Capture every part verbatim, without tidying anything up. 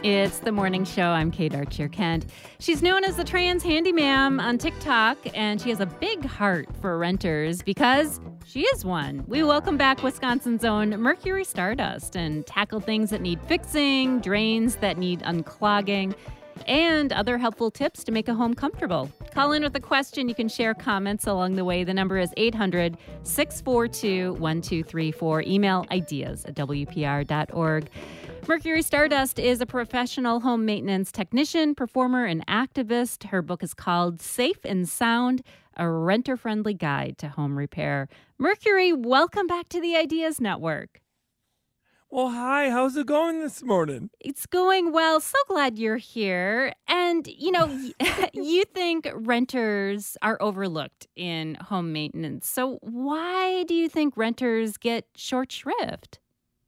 It's the morning show. I'm Kate Archer Kent. She's known as the Trans Handyman on TikTok, and she has a big heart for renters because she is one. We welcome back Wisconsin's own Mercury Stardust and tackle things that need fixing, drains that need unclogging, and other helpful tips to make a home comfortable. Call in with a question. You can share comments along the way. The number is eight hundred, six four two, one two three four. Email ideas at W P R dot org. Mercury Stardust is a professional home maintenance technician, performer, and activist. Her book is called Safe and Sound, a renter-friendly guide to home repair. Mercury, welcome back to the Ideas Network. Well, hi. How's it going this morning? It's going well. So glad you're here. And, you know, you think renters are overlooked in home maintenance. So why do you think renters get short shrift?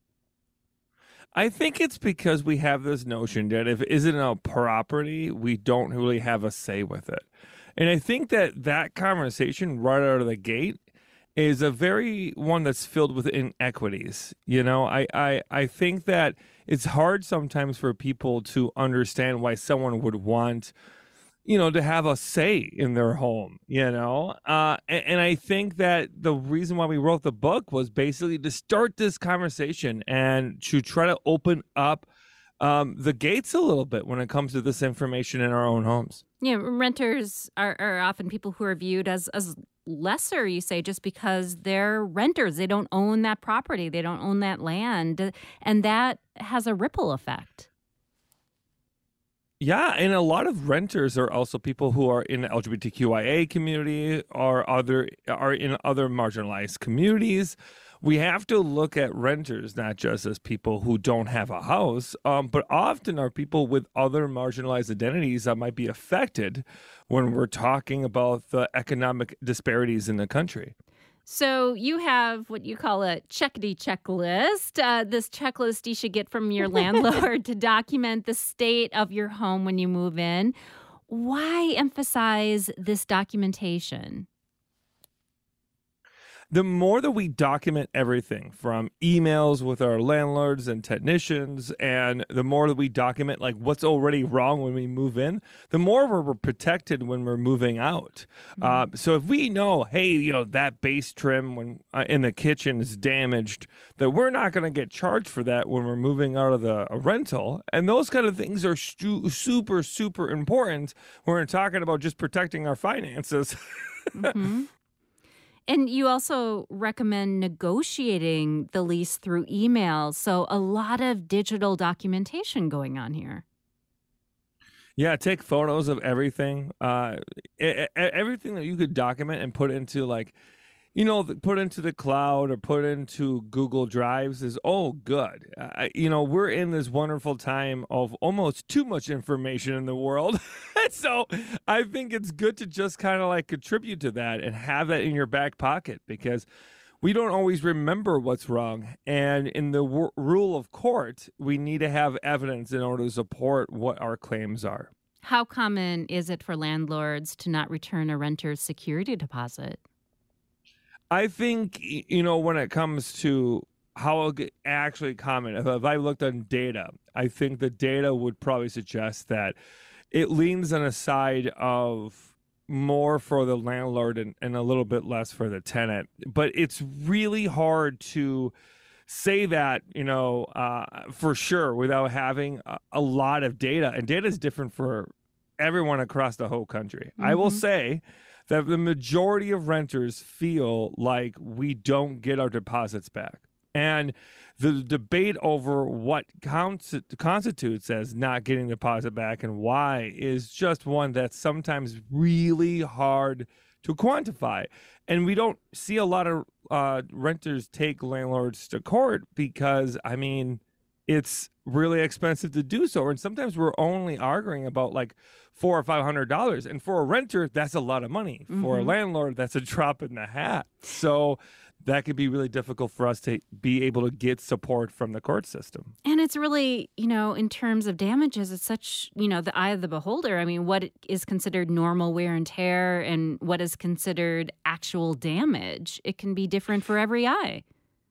I think it's because we have this notion that if it isn't a property, we don't really have a say with it. And I think that that conversation right out of the gate is a very one that's filled with inequities. You know, I, I, I think that it's hard sometimes for people to understand why someone would want, you know, to have a say in their home, you know? Uh, and, and I think that the reason why we wrote the book was basically to start this conversation and to try to open up um, the gates a little bit when it comes to this information in our own homes. Yeah, renters are, are often people who are viewed as, as lesser, you say, just because they're renters. They don't own that property. They don't own that land. And that has a ripple effect. Yeah, and a lot of renters are also people who are in the L G B T Q I A community or other are in other marginalized communities. We have to look at renters not just as people who don't have a house, um, but often are people with other marginalized identities that might be affected when we're talking about the economic disparities in the country. So you have what you call a checkity checklist, uh, this checklist you should get from your landlord to document the state of your home when you move in. Why emphasize this documentation? The more that we document everything from emails with our landlords and technicians, and the more that we document like what's already wrong when we move in, the more we're protected when we're moving out. Mm-hmm. Uh, so if we know, hey, you know, that base trim when uh, in the kitchen is damaged, that we're not going to get charged for that when we're moving out of the a rental. And those kind of things are stu- super, super important when we're talking about just protecting our finances. Mm-hmm. And you also recommend negotiating the lease through email. So a lot of digital documentation going on here. Yeah, take photos of everything. Uh, everything that you could document and put into like, you know, put into the cloud or put into Google Drives is all good. Uh, you know, we're in this wonderful time of almost too much information in the world. So I think it's good to just kind of like contribute to that and have that in your back pocket because we don't always remember what's wrong. And in the w- rule of court, we need to have evidence in order to support what our claims are. How common is it for landlords to not return a renter's security deposit? I think, you know, when it comes to how I'll get actually common, if, if I looked on data, I think the data would probably suggest that it leans on a side of more for the landlord and, and a little bit less for the tenant. But it's really hard to say that, you know, uh, for sure without having a, a lot of data. And data is different for everyone across the whole country. Mm-hmm. I will say that the majority of renters feel like we don't get our deposits back. And the debate over what counts, constitutes as not getting the deposit back and why is just one that's sometimes really hard to quantify. And we don't see a lot of uh, renters take landlords to court because, I mean, it's really expensive to do so. And sometimes we're only arguing about like four or five hundred dollars. And for a renter, that's a lot of money. Mm-hmm. For a landlord, that's a drop in the hat. So that could be really difficult for us to be able to get support from the court system. And it's really, you know, in terms of damages, it's such, you know, the eye of the beholder. I mean, what is considered normal wear and tear and what is considered actual damage, it can be different for every eye.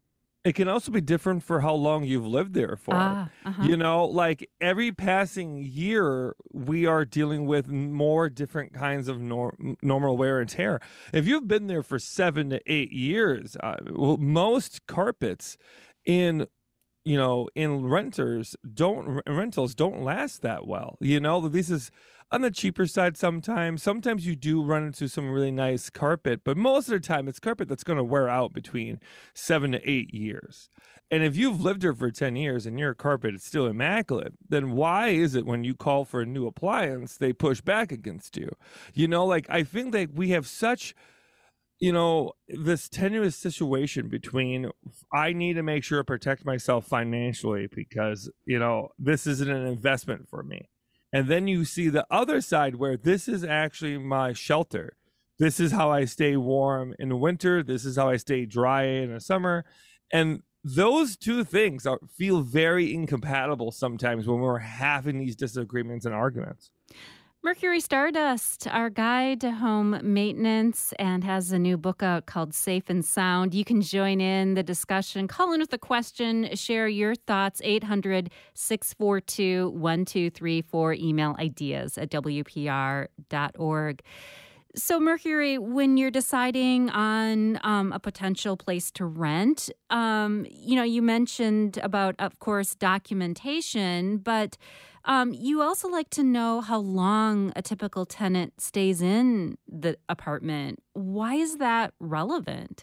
it can also be different for how long you've lived there for. Ah, uh-huh. You know, like every passing year, we are dealing with more different kinds of nor- normal wear and tear. If you've been there for seven to eight years, uh, well, most carpets in you know, in renters don't rentals don't last that well. You know, this is on the cheaper side sometimes. Sometimes you do run into some really nice carpet, but most of the time it's carpet that's going to wear out between seven to eight years. And if you've lived here for ten years and your carpet is still immaculate, then why is it when you call for a new appliance, they push back against you? You know, like I think that we have such you know, this tenuous situation between I need to make sure to protect myself financially because, you know, this isn't an investment for me. And then you see the other side where this is actually my shelter. This is how I stay warm in the winter. This is how I stay dry in the summer. And those two things are, feel very incompatible sometimes when we're having these disagreements and arguments. Mercury Stardust, our guide to home maintenance, and has a new book out called Safe and Sound. You can join in the discussion. Call in with a question. Share your thoughts. eight hundred, six four two, one two three four. Email ideas at w p r dot org. So, Mercury, when you're deciding on um, a potential place to rent, um, you know, you mentioned about, of course, documentation, but um, you also like to know how long a typical tenant stays in the apartment. Why is that relevant?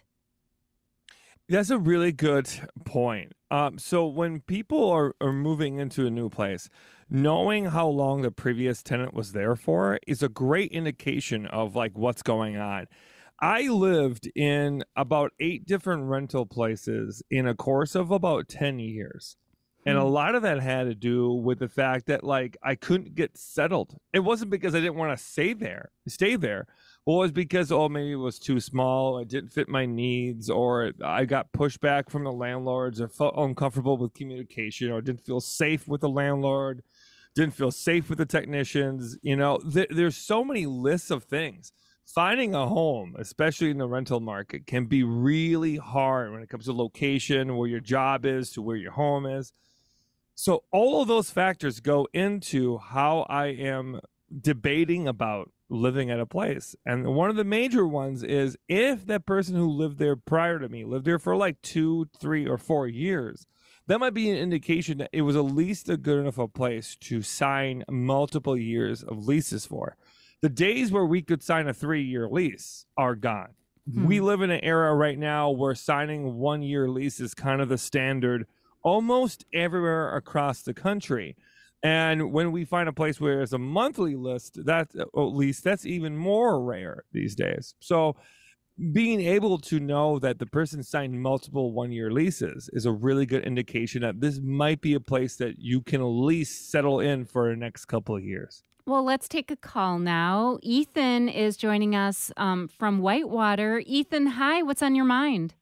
That's a really good point. Um, so when people are, are moving into a new place, knowing how long the previous tenant was there for is a great indication of like what's going on. I lived in about eight different rental places in a course of about ten years. And a lot of that had to do with the fact that like I couldn't get settled. It wasn't because I didn't want to stay there, stay there. Well, it was because, oh, maybe it was too small, it didn't fit my needs, or I got pushback from the landlords, or felt uncomfortable with communication, or didn't feel safe with the landlord, didn't feel safe with the technicians. You know, th- there's so many lists of things. Finding a home, especially in the rental market, can be really hard when it comes to location, where your job is, to where your home is. So all of those factors go into how I am debating about living at a place. And one of the major ones is if that person who lived there prior to me lived there for like two, three, or four years, that might be an indication that it was at least a good enough a place to sign multiple years of leases for. The days where we could sign a three-year lease are gone. Hmm. We live in an era right now where signing one-year lease is kind of the standard almost everywhere across the country. And when we find a place where there's a monthly list, that at least that's even more rare these days. So being able to know that the person signed multiple one-year leases is a really good indication that this might be a place that you can at least settle in for the next couple of years. Well, let's take a call now. Ethan is joining us um, from Whitewater. Ethan, hi. What's on your mind?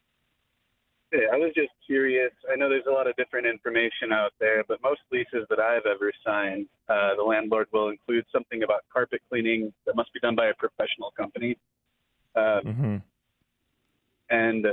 Hey, I was just curious. I know there's a lot of different information out there, but most leases that I've ever signed, uh, the landlord will include something about carpet cleaning that must be done by a professional company. Uh, mm-hmm. And uh,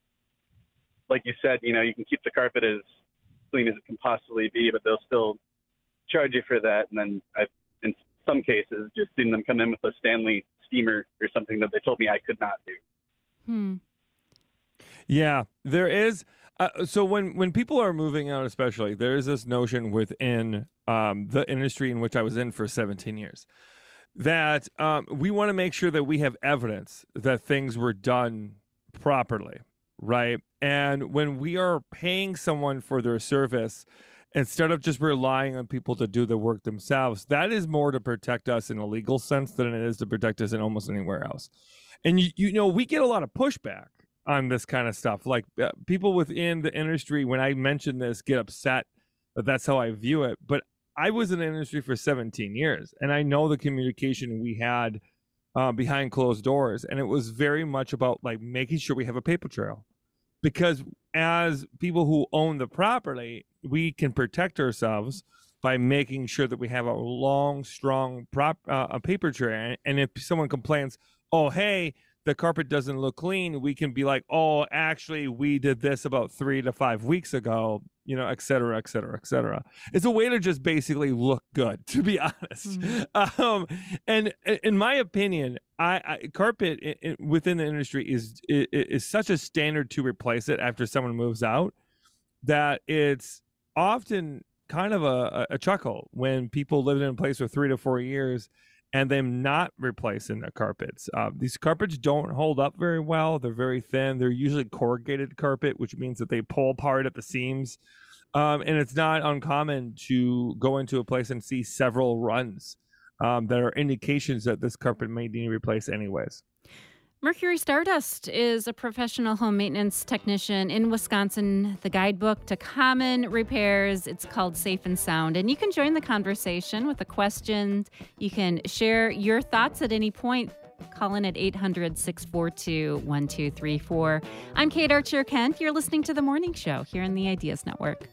like you said, you know, you can keep the carpet as clean as it can possibly be, but they'll still charge you for that. And then I've, in some cases, just seen them come in with a Stanley steamer or something that they told me I could not do. Hmm. Yeah, there is. Uh, so when, when people are moving out, especially, there is this notion within um, the industry in which I was in for seventeen years that um, we want to make sure that we have evidence that things were done properly, right? And when we are paying someone for their service, instead of just relying on people to do the work themselves, that is more to protect us in a legal sense than it is to protect us in almost anywhere else. And, you, you know, we get a lot of pushback on this kind of stuff. Like uh, people within the industry, when I mention this, get upset that that's how I view it. But I was in the industry for seventeen years, and I know the communication we had uh, behind closed doors. And it was very much about like making sure we have a paper trail, because as people who own the property, we can protect ourselves by making sure that we have a long, strong prop, uh, a paper trail. And if someone complains, oh, hey, the carpet doesn't look clean, we can be like, oh, actually, we did this about three to five weeks ago, you know, et cetera, et cetera, et cetera. It's a way to just basically look good, to be honest. Mm-hmm. Um, and in my opinion, I, I carpet in, in, within the industry is, is is such a standard to replace it after someone moves out that it's often kind of a, a chuckle when people live in a place for three to four years and them not replacing the carpets. Uh, these carpets don't hold up very well. They're very thin. They're usually corrugated carpet, which means that they pull apart at the seams. Um, and it's not uncommon to go into a place and see several runs um, that are indications that this carpet may need replaced anyways. Mercury Stardust is a professional home maintenance technician in Wisconsin. The guidebook to common repairs, it's called Safe and Sound. And you can join the conversation with a question. You can share your thoughts at any point. Call in at eight hundred, six four two, one two three four. I'm Kate Archer-Kent. You're listening to The Morning Show here on the Ideas Network.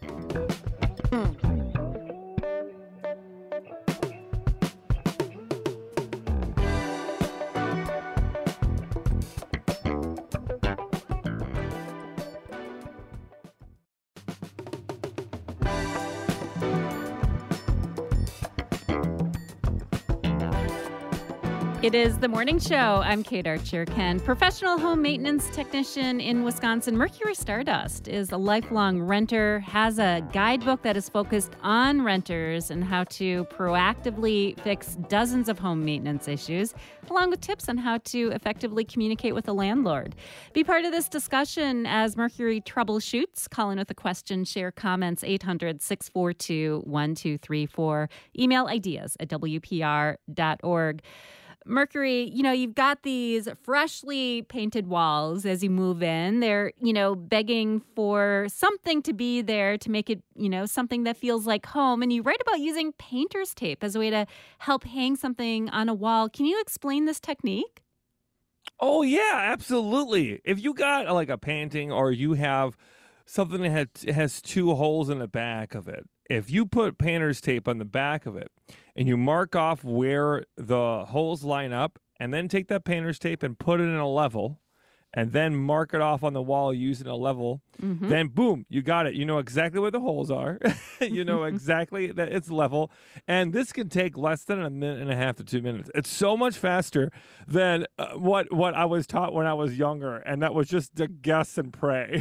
It is The Morning Show. I'm Kate Archer-Kent, professional home maintenance technician in Wisconsin. Mercury Stardust is a lifelong renter, has a guidebook that is focused on renters and how to proactively fix dozens of home maintenance issues, along with tips on how to effectively communicate with a landlord. Be part of this discussion as Mercury troubleshoots. Call in with a question, share comments, eight hundred, six four two, one two three four. Email ideas at w p r dot org. Mercury, you know, you've got these freshly painted walls as you move in. They're, you know, begging for something to be there to make it, you know, something that feels like home. And you write about using painter's tape as a way to help hang something on a wall. Can you explain this technique? Oh, yeah, absolutely. If you got like a painting or you have something that has, has two holes in the back of it, if you put painter's tape on the back of it and you mark off where the holes line up and then take that painter's tape and put it in a level and then mark it off on the wall using a level, mm-hmm. then boom, you got it. You know exactly where the holes are. You know exactly that it's level. And this can take less than a minute and a half to two minutes. It's so much faster than uh, what, what I was taught when I was younger. And that was just to guess and pray.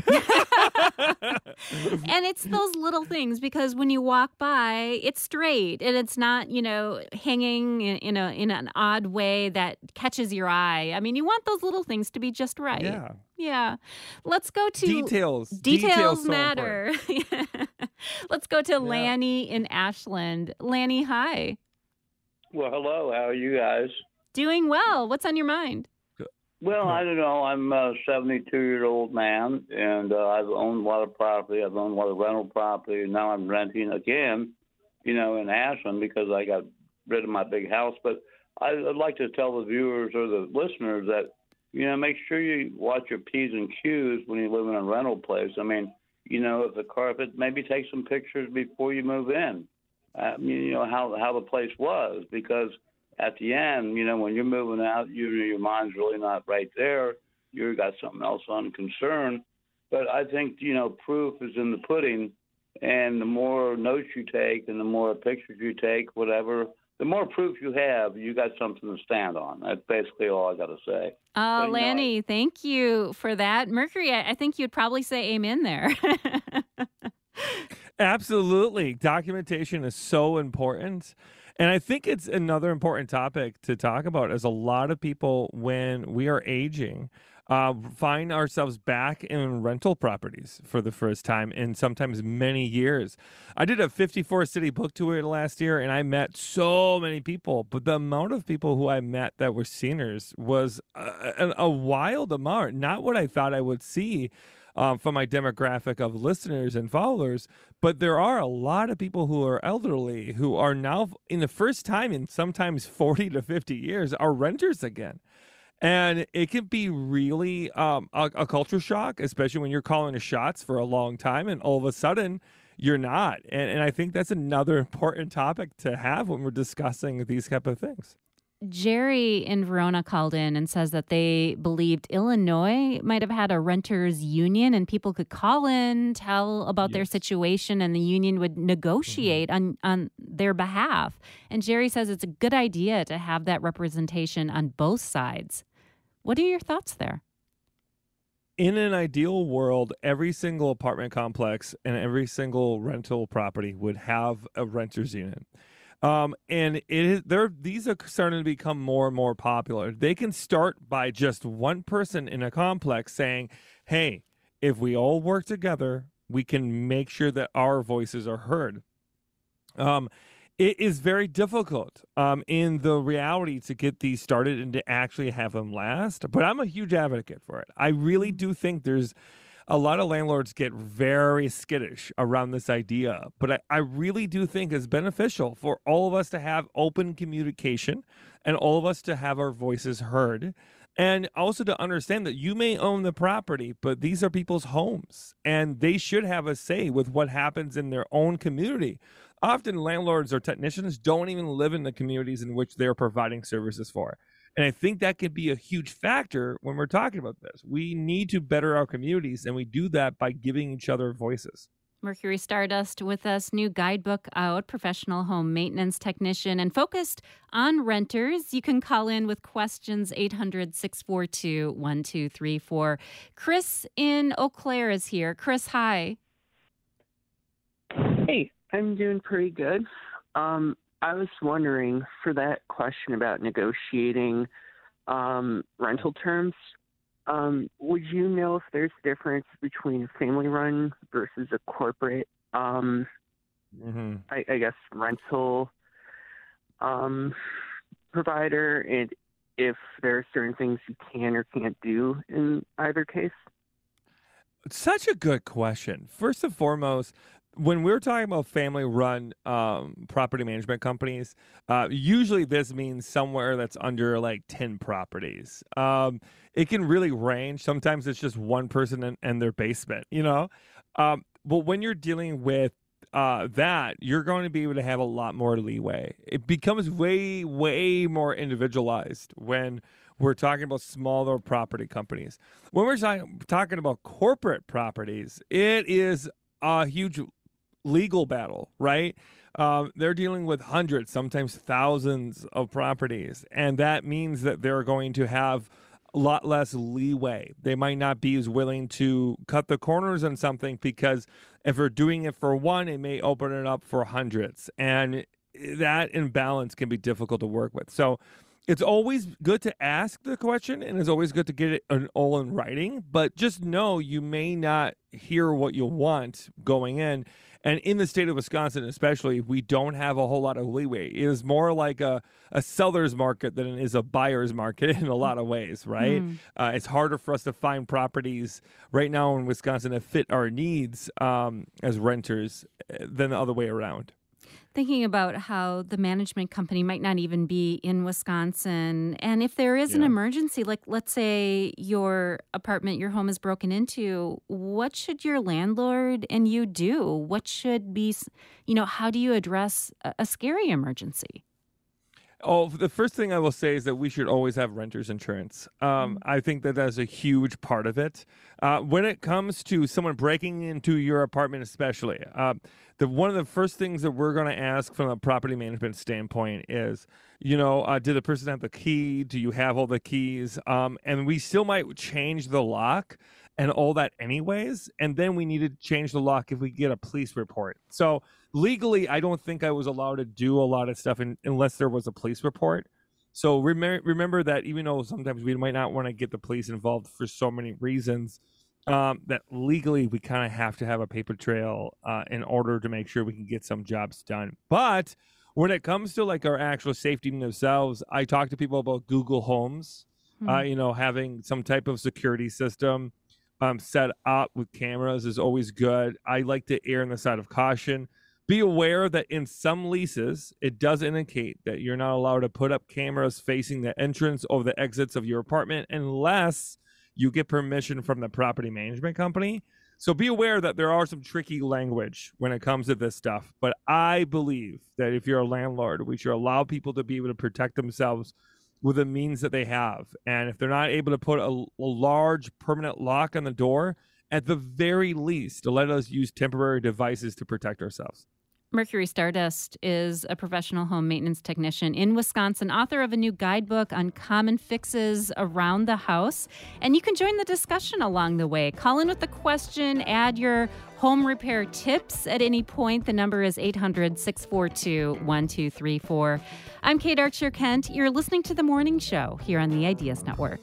And it's those little things because when you walk by, it's straight and it's not, you know, hanging in, in a in an odd way that catches your eye. I mean, you want those little things to be just right. Yeah. Yeah. Let's go to details. Details, details matter. So Let's go to yeah. Lanny in Ashland. Lanny, hi. Well, hello. How are you guys? Doing well. What's on your mind? Well, I don't know. I'm a seventy-two-year-old man, and uh, I've owned a lot of property. I've owned a lot of rental property, and now I'm renting again, you know, in Ashland because I got rid of my big house. But I'd like to tell the viewers or the listeners that, you know, make sure you watch your P's and Q's when you live in a rental place. I mean, you know, if the carpet, maybe take some pictures before you move in. I mean, you know, how, how the place was, because at the end, you know, when you're moving out, you, your mind's really not right there. You've got something else on concern. But I think, you know, proof is in the pudding. And the more notes you take and the more pictures you take, whatever, the more proof you have, you got something to stand on. That's basically all I got to say. Oh, but, Lanny, know, thank you for that. Mercury, I think you'd probably say amen there. Absolutely. Documentation is so important. And I think it's another important topic to talk about is a lot of people, when we are aging, uh, find ourselves back in rental properties for the first time in sometimes many years. I did a fifty-four city book tour last year, and I met so many people. But the amount of people who I met that were seniors was a, a wild amount, not what I thought I would see. Um, from my demographic of listeners and followers, but there are a lot of people who are elderly who are now, in the first time in sometimes forty to fifty years, are renters again. And it can be really um, a, a culture shock, especially when you're calling the shots for a long time and all of a sudden you're not. And, and I think that's another important topic to have when we're discussing these type of things. Jerry in Verona called in and says that they believed Illinois might have had a renters union and people could call in, tell about their Yes. situation, and the union would Mhm. negotiate on, on their behalf. And Jerry says it's a good idea to have that representation on both sides. What are your thoughts there? In an ideal world, every single apartment complex and every single rental property would have a renters union. Um, and it is they're these are starting to become more and more popular. They can start by just one person in a complex saying, "Hey, if we all work together, we can make sure that our voices are heard." Um, it is very difficult um, in the reality to get these started and to actually have them last. But I'm a huge advocate for it. I really do think there's a lot of landlords get very skittish around this idea, but I, I really do think it's beneficial for all of us to have open communication and all of us to have our voices heard. And also to understand that you may own the property, but these are people's homes and they should have a say with what happens in their own community. Often landlords or technicians don't even live in the communities in which they're providing services for. And I think that could be a huge factor when we're talking about this. We need to better our communities, and we do that by giving each other voices. Mercury Stardust with us, new guidebook out, professional home maintenance technician, and focused on renters. You can call in with questions, eight hundred, six four two, one two three four. Chris in Eau Claire is here. Chris, hi. Hey, I'm doing pretty good. Um, I was wondering, for that question about negotiating um, rental terms, um, would you know if there's a difference between a family-run versus a corporate, um, Mm-hmm. I, I guess, rental um, provider, and if there are certain things you can or can't do in either case? Such a good question. First and foremost, when we're talking about family-run um, property management companies, uh, usually this means somewhere that's under like ten properties. Um, it can really range. Sometimes it's just one person in, in their basement, you know? Um, but when you're dealing with uh, that, you're going to be able to have a lot more leeway. It becomes way, way more individualized when we're talking about smaller property companies. When we're talking, talking about corporate properties, it is a huge legal battle, right? Um, they're dealing with hundreds, sometimes thousands of properties. And that means that they're going to have a lot less leeway. They might not be as willing to cut the corners on something because if they're doing it for one, it may open it up for hundreds. And that imbalance can be difficult to work with. So it's always good to ask the question, and it's always good to get it in, all in writing, but just know you may not hear what you want going in. And in the state of Wisconsin, especially, we don't have a whole lot of leeway. It is more like a, a seller's market than it is a buyer's market in a lot of ways, right? Mm. Uh, it's harder for us to find properties right now in Wisconsin that fit our needs um, as renters than the other way around. Thinking about how the management company might not even be in Wisconsin. And if there is yeah. an emergency, like let's say your apartment, your home is broken into, what should your landlord and you do? What should be, you know, how do you address a, a scary emergency? Oh, the first thing I will say is that we should always have renter's insurance. Um, mm-hmm. I think that that's a huge part of it. Uh, when it comes to someone breaking into your apartment especially, uh, the one of the first things that we're going to ask from a property management standpoint is, you know, uh, did the person have the key? Do you have all the keys? Um, and we still might change the lock and all that anyways. And then we need to change the lock if we get a police report. So legally, I don't think I was allowed to do a lot of stuff in, unless there was a police report. So remember, remember that even though sometimes we might not want to get the police involved for so many reasons, um, that legally we kind of have to have a paper trail uh, in order to make sure we can get some jobs done. But when it comes to like our actual safety themselves, I talk to people about Google Homes, mm-hmm. uh, you know, having some type of security system um, set up with cameras is always good. I like to err on the side of caution. Be aware that in some leases, it does indicate that you're not allowed to put up cameras facing the entrance or the exits of your apartment unless you get permission from the property management company. So be aware that there are some tricky language when it comes to this stuff. But I believe that if you're a landlord, we should allow people to be able to protect themselves with the means that they have. And if they're not able to put a, a large permanent lock on the door, at the very least, to let us use temporary devices to protect ourselves. Mercury Stardust is a professional home maintenance technician in Wisconsin, author of a new guidebook on common fixes around the house. And you can join the discussion along the way. Call in with the question, add your home repair tips at any point. The number is eight hundred, six four two, one two three four. I'm Kate Archer Kent. You're listening to The Morning Show here on the Ideas Network.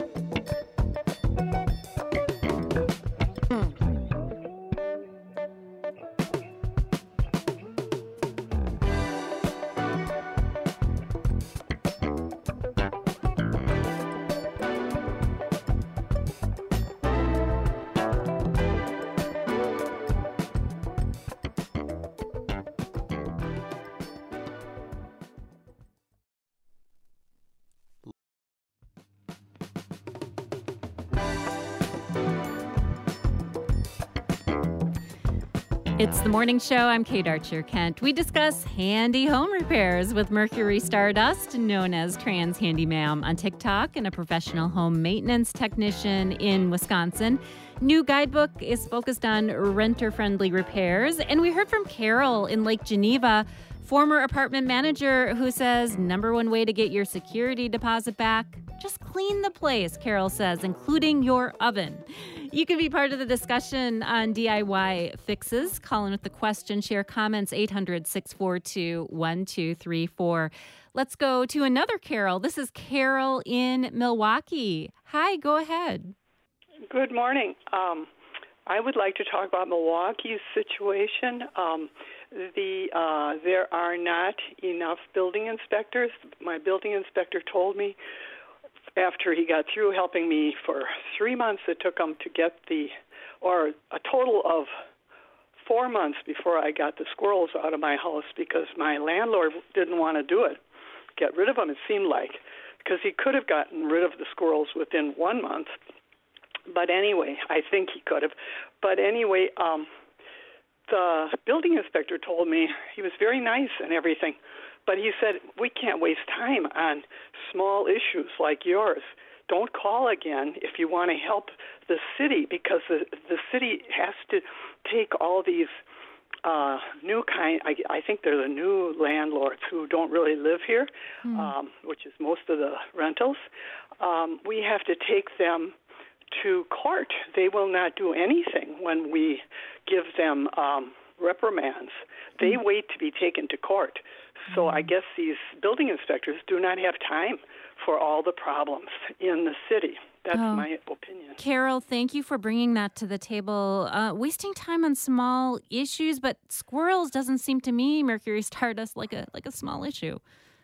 It's The Morning Show. I'm Kate Archer Kent. We discuss handy home repairs with Mercury Stardust, known as Trans Handyman on TikTok, and a professional home maintenance technician in Wisconsin. New guidebook is focused on renter-friendly repairs. And we heard from Carol in Lake Geneva, former apartment manager, who says number one way to get your security deposit back, just clean the place, Carol says, including your oven. You can be part of the discussion on D I Y fixes. Call in with the question, share comments, eight hundred, six four two, one two three four. Let's go to another Carol. This is Carol in Milwaukee. Hi, go ahead. Good morning. Um, I would like to talk about Milwaukee's situation. Um, the uh, there are not enough building inspectors. My building inspector told me after he got through helping me for three months, it took him to get the, or a total of four months before I got the squirrels out of my house because my landlord didn't want to do it, get rid of them, it seemed like, because he could have gotten rid of the squirrels within one month. But anyway, I think he could have. But anyway, um, the building inspector told me he was very nice and everything, but he said, we can't waste time on small issues like yours. Don't call again if you want to help the city, because the, the city has to take all these uh, new kind, I, I think they're the new landlords who don't really live here, mm. um, which is most of the rentals. Um, we have to take them to court. They will not do anything when we give them um, reprimands. They mm. wait to be taken to court. So I guess these building inspectors do not have time for all the problems in the city. That's oh. my opinion. Carol, thank you for bringing that to the table. Uh, wasting time on small issues, but squirrels doesn't seem to me, Mercury Stardust, like a like a small issue.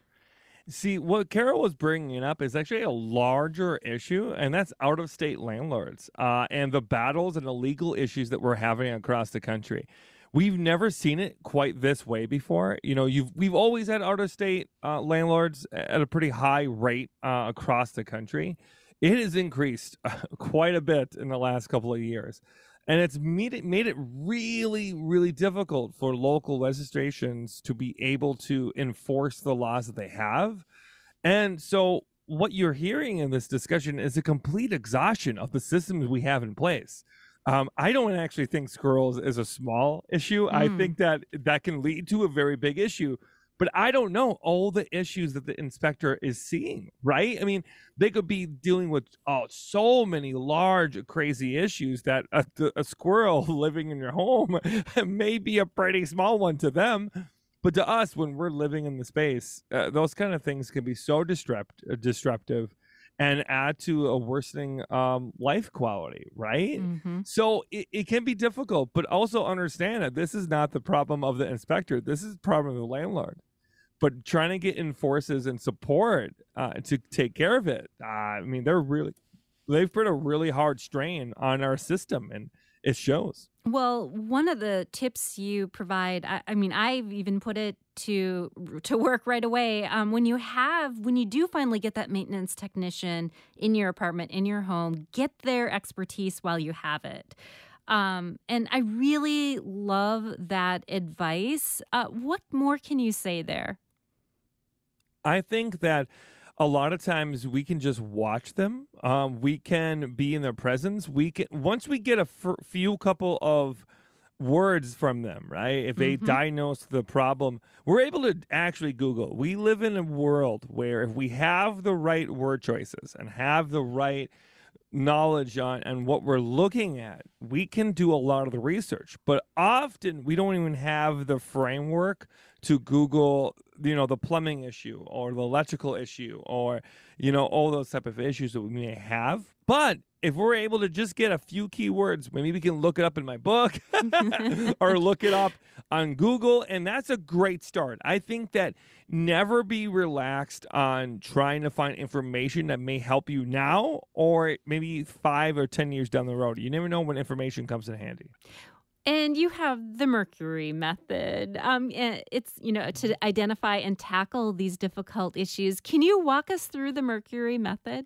See, what Carol was bringing up is actually a larger issue, and that's out-of-state landlords uh, and the battles and the legal issues that we're having across the country. We've never seen it quite this way before. You know, you've we've always had out-of-state uh, landlords at a pretty high rate uh, across the country. It has increased uh, quite a bit in the last couple of years. And it's made it, made it really, really difficult for local legislations to be able to enforce the laws that they have. And so what you're hearing in this discussion is a complete exhaustion of the systems we have in place. Um, I don't actually think squirrels is a small issue. Mm. I think that that can lead to a very big issue. But I don't know all the issues that the inspector is seeing, right? I mean, they could be dealing with oh, so many large, crazy issues that a, a squirrel living in your home may be a pretty small one to them. But to us, when we're living in the space, uh, those kind of things can be so disrupt, uh, disruptive and add to a worsening um, life quality, right? Mm-hmm. So it, it can be difficult, but also understand that this is not the problem of the inspector. This is the problem of the landlord. But trying to get enforcers and support uh, to take care of it, uh, I mean, they're really, they've put a really hard strain on our system, and it shows. Well, one of the tips you provide, I, I mean, I've even put it to to work right away. Um, when you have, when you do finally get that maintenance technician in your apartment, in your home, get their expertise while you have it. Um, and I really love that advice. Uh, what more can you say there? I think that a lot of times we can just watch them. Um, we can be in their presence. We can once we get a f- few couple of words from them, right? If they Mm-hmm. diagnose the problem, we're able to actually Google. We live in a world where if we have the right word choices and have the right knowledge on and what we're looking at, we can do a lot of the research. But often we don't even have the framework to Google, you know, the plumbing issue or the electrical issue or, you know, all those type of issues that we may have. But if we're able to just get a few keywords, maybe we can look it up in my book or look it up on Google, and that's a great start. I think that never be relaxed on trying to find information that may help you now or maybe five or ten years down the road. You never know when information comes in handy. And you have the Mercury method. Um, eh, it's, you know, to identify and tackle these difficult issues. Can you walk us through the Mercury method?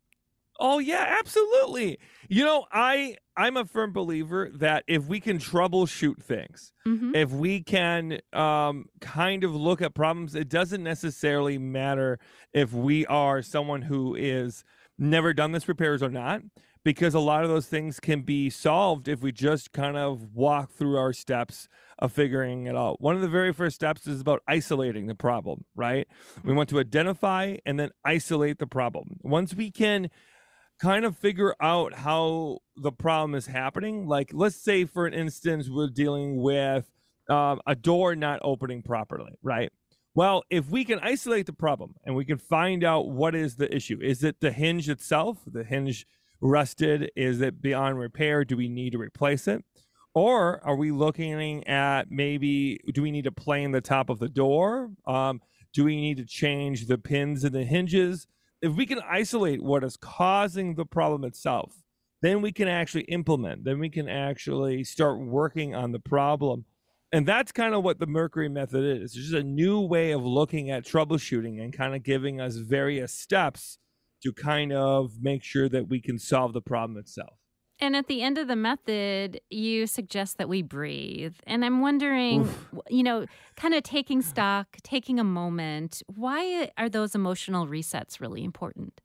Oh yeah, absolutely. You know, I I'm a firm believer that if we can troubleshoot things, Mm-hmm. if we can um, kind of look at problems, it doesn't necessarily matter if we are someone who is never done this repairs or not, because a lot of those things can be solved if we just kind of walk through our steps of figuring it out. One of the very first steps is about isolating the problem, right? We want to identify and then isolate the problem. Once we can kind of figure out how the problem is happening. Like, let's say, for an instance, we're dealing with um, a door not opening properly, right? Well, if we can isolate the problem and we can find out what is the issue, is it the hinge itself? The hinge rusted? Is it beyond repair? Do we need to replace it? Or are we looking at maybe, do we need to plane the top of the door? Um, do we need to change the pins and the hinges? If we can isolate what is causing the problem itself, then we can actually implement, then we can actually start working on the problem. And that's kind of what the Mercury method is. It's just a new way of looking at troubleshooting and kind of giving us various steps to kind of make sure that we can solve the problem itself. And at the end of the method, you suggest that we breathe. And I'm wondering, Oof. you know, kind of taking stock, taking a moment, why are those emotional resets really important?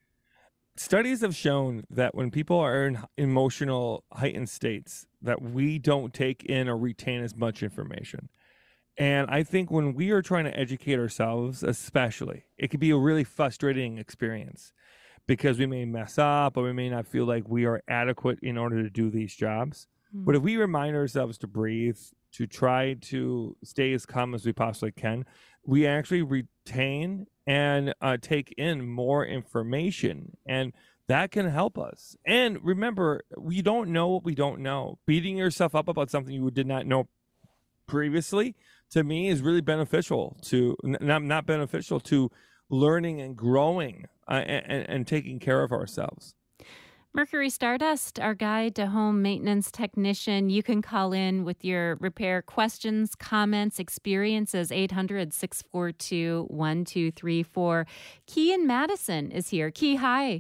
Studies have shown that when people are in emotional heightened states, that we don't take in or retain as much information. And I think when we are trying to educate ourselves, especially, it can be a really frustrating experience because we may mess up or we may not feel like we are adequate in order to do these jobs. Mm. But if we remind ourselves to breathe, to try to stay as calm as we possibly can, we actually retain and uh, take in more information. And that can help us. And remember, we don't know what we don't know. Beating yourself up about something you did not know previously, to me, is really beneficial to, not, not beneficial to learning and growing uh, and, and taking care of ourselves. Mercury Stardust, our guide to home maintenance technician. You can call in with your repair questions, comments, experiences, eight hundred, six four two, one two three four. Key in Madison is here. Key, hi.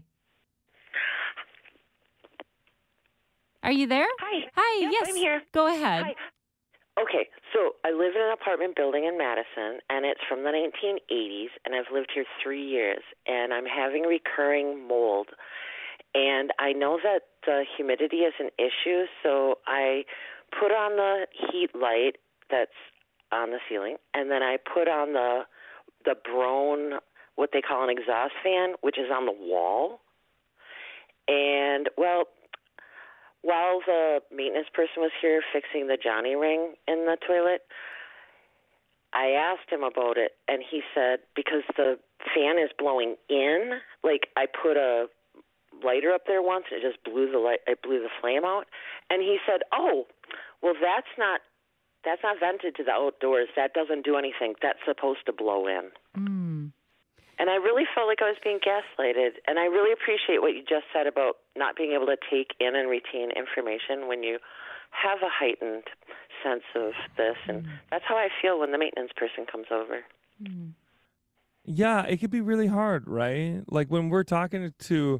Are you there? Hi. Hi, Yep, yes. I'm here. Go ahead. Hi. Okay, so I live in an apartment building in Madison, and it's from the nineteen eighties, and I've lived here three years, and I'm having recurring mold. And I know that the humidity is an issue, so I put on the heat light that's on the ceiling, and then I put on the the Broan, what they call an exhaust fan, which is on the wall. And, well, while the maintenance person was here fixing the Johnny ring in the toilet, I asked him about it, and he said, because the fan is blowing in, like I put a lighter up there once, and it just blew the light, it blew the flame out. And he said, "Oh, well, that's not that's not vented to the outdoors. That doesn't do anything. That's supposed to blow in." Mm. And I really felt like I was being gaslighted. And I really appreciate what you just said about not being able to take in and retain information when you have a heightened sense of this. And that's how I feel when the maintenance person comes over. Mm. Yeah, it could be really hard, right? Like when we're talking to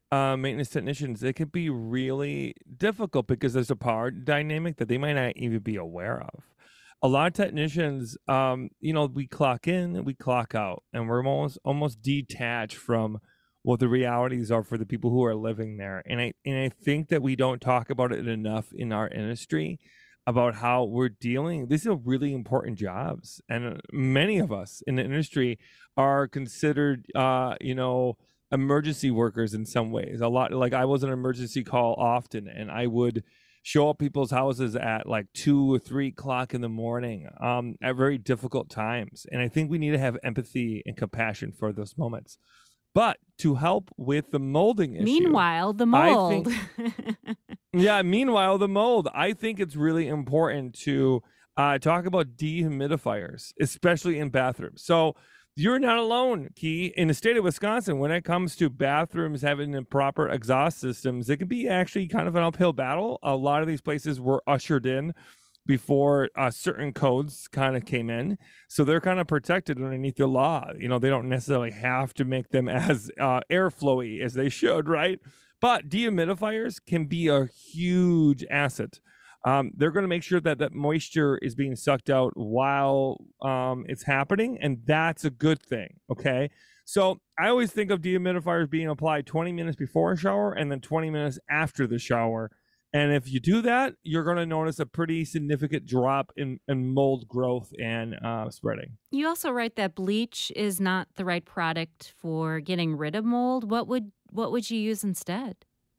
uh, maintenance technicians, it can be really difficult because there's a power dynamic that they might not even be aware of. A lot of technicians, um, you know, we clock in, we clock out, and we're almost almost detached from what the realities are for the people who are living there. And I and I think that we don't talk about it enough in our industry about how we're dealing. These are really important jobs, and many of us in the industry are considered, uh, you know, emergency workers in some ways. A lot, like I was an emergency call often, and I would show up people's houses at like two or three o'clock in the morning, um, at very difficult times. And I think we need to have empathy and compassion for those moments. But to help with the molding issue, Meanwhile, the I mold. think, yeah, meanwhile, the mold, I think it's really important to uh, talk about dehumidifiers, especially in bathrooms. So you're not alone, Key. In the state of Wisconsin, when it comes to bathrooms having improper exhaust systems, it can be actually kind of an uphill battle. A lot of these places were ushered in before uh, certain codes kind of came in. So they're kind of protected underneath the law. You know, they don't necessarily have to make them as uh, airflowy as they should, right? But dehumidifiers can be a huge asset. Um, they're going to make sure that that moisture is being sucked out while um, it's happening, and that's a good thing, okay? So I always think of dehumidifiers being applied twenty minutes before a shower and then twenty minutes after the shower. And if you do that, you're going to notice a pretty significant drop in, in mold growth and uh, spreading. You also write that bleach is not the right product for getting rid of mold. What would what would you use instead?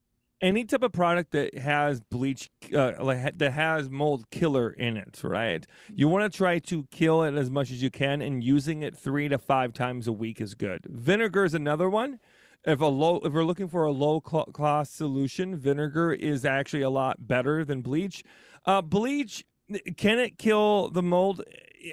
Any type of product that has bleach, uh, like that has mold killer in it, right? You want to try to kill it as much as you can, and using it three to five times a week is good. Vinegar is another one. If a low, if we're looking for a low cost solution, vinegar is actually a lot better than bleach. Uh, bleach, can it kill the mold?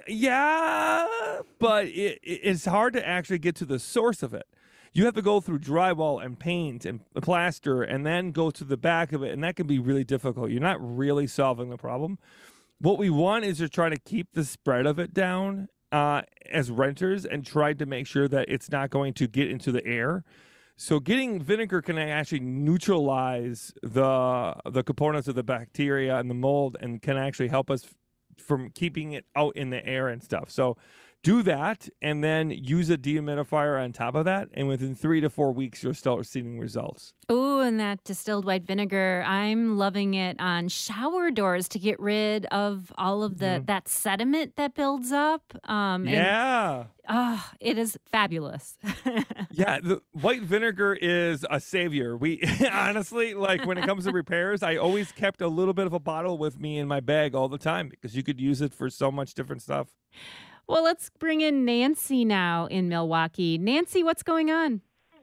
Yeah, but it, it's hard to actually get to the source of it. You have to go through drywall and paint and plaster and then go to the back of it, and that can be really difficult. You're not really solving the problem. What we want is to try to keep the spread of it down uh, as renters and try to make sure that it's not going to get into the air. So getting vinegar can actually neutralize the the components of the bacteria and the mold, and can actually help us from keeping it out in the air and stuff. So do that, and then use a dehumidifier on top of that, and within three to four weeks, you'll start seeing results. Oh, and that distilled white vinegar, I'm loving it on shower doors to get rid of all of the mm. that sediment that builds up. Um, yeah. And, oh, it is fabulous. Yeah, the white vinegar is a savior. We honestly, like when it comes to repairs, I always kept a little bit of a bottle with me in my bag all the time because you could use it for so much different stuff. Well, let's bring in Nancy now in Milwaukee. Nancy, what's going on?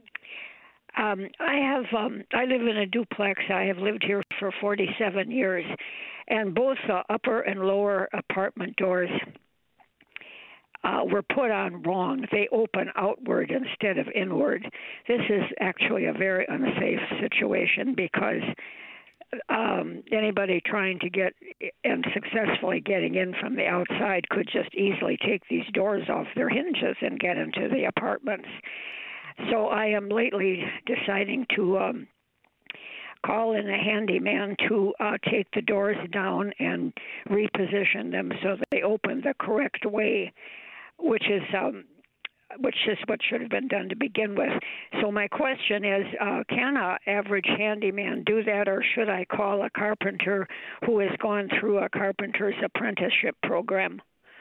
Um, I have. Um, I live in a duplex. I have lived here for forty-seven years, and both the upper and lower apartment doors uh, were put on wrong. They open outward instead of inward. This is actually a very unsafe situation because Um, anybody trying to get and successfully getting in from the outside could just easily take these doors off their hinges and get into the apartments. So I am lately deciding to um, call in a handyman to uh, take the doors down and reposition them so they open the correct way, which is um, which is what should have been done to begin with. So my question is, uh, can an average handyman do that, or should I call a carpenter who has gone through a carpenter's apprenticeship program?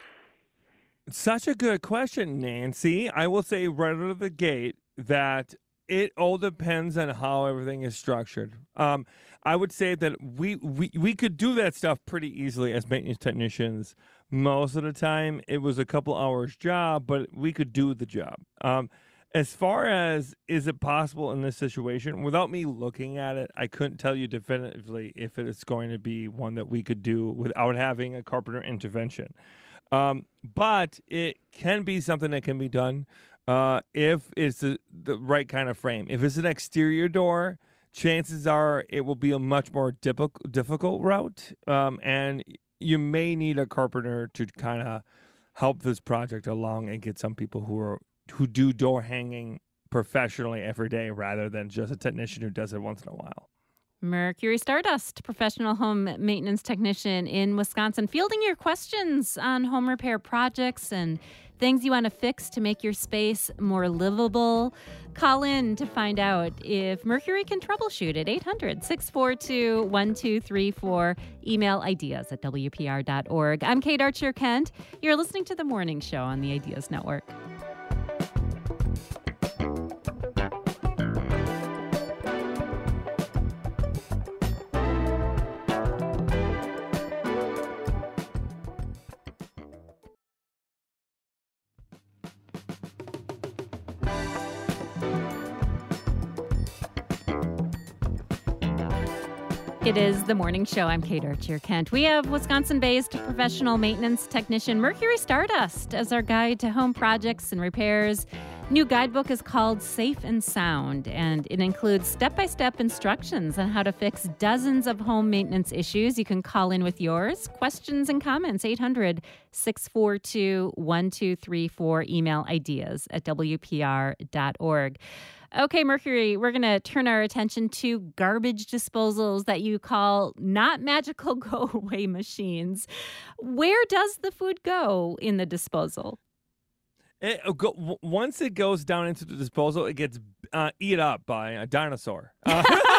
Such a good question, Nancy. I will say right out of the gate that it all depends on how everything is structured. Um, I would say that we, we, we could do that stuff pretty easily as maintenance technicians. Most of the time, it was a couple hours job, but we could do the job. Um, as far as is it possible in this situation, without me looking at it, I couldn't tell you definitively if it is going to be one that we could do without having a carpenter intervention. Um, but it can be something that can be done uh, if it's the, the right kind of frame. If it's an exterior door, chances are it will be a much more difficult difficult route, um, and you may need a carpenter to kind of help this project along and get some people who are who do door hanging professionally every day rather than just a technician who does it once in a while. Mercury Stardust, professional home maintenance technician in Wisconsin, fielding your questions on home repair projects and things you want to fix to make your space more livable. Call in to find out if Mercury can troubleshoot at eight hundred, six four two, one two three four. Email ideas at W P R dot org. I'm Kate Archer-Kent. You're listening to The Morning Show on the Ideas Network. It is The Morning Show. I'm Kate Archer-Kent. We have Wisconsin-based professional maintenance technician Mercury Stardust as our guide to home projects and repairs. New guidebook is called Safe and Sound, and it includes step-by-step instructions on how to fix dozens of home maintenance issues. You can call in with yours, questions and comments, eight hundred, six four two, one two three four. Email ideas at W P R dot org. Okay, Mercury, we're going to turn our attention to garbage disposals that you call not magical go-away machines. Where does the food go in the disposal? It, go, once it goes down into the disposal, it gets uh, eat up by a dinosaur. Uh,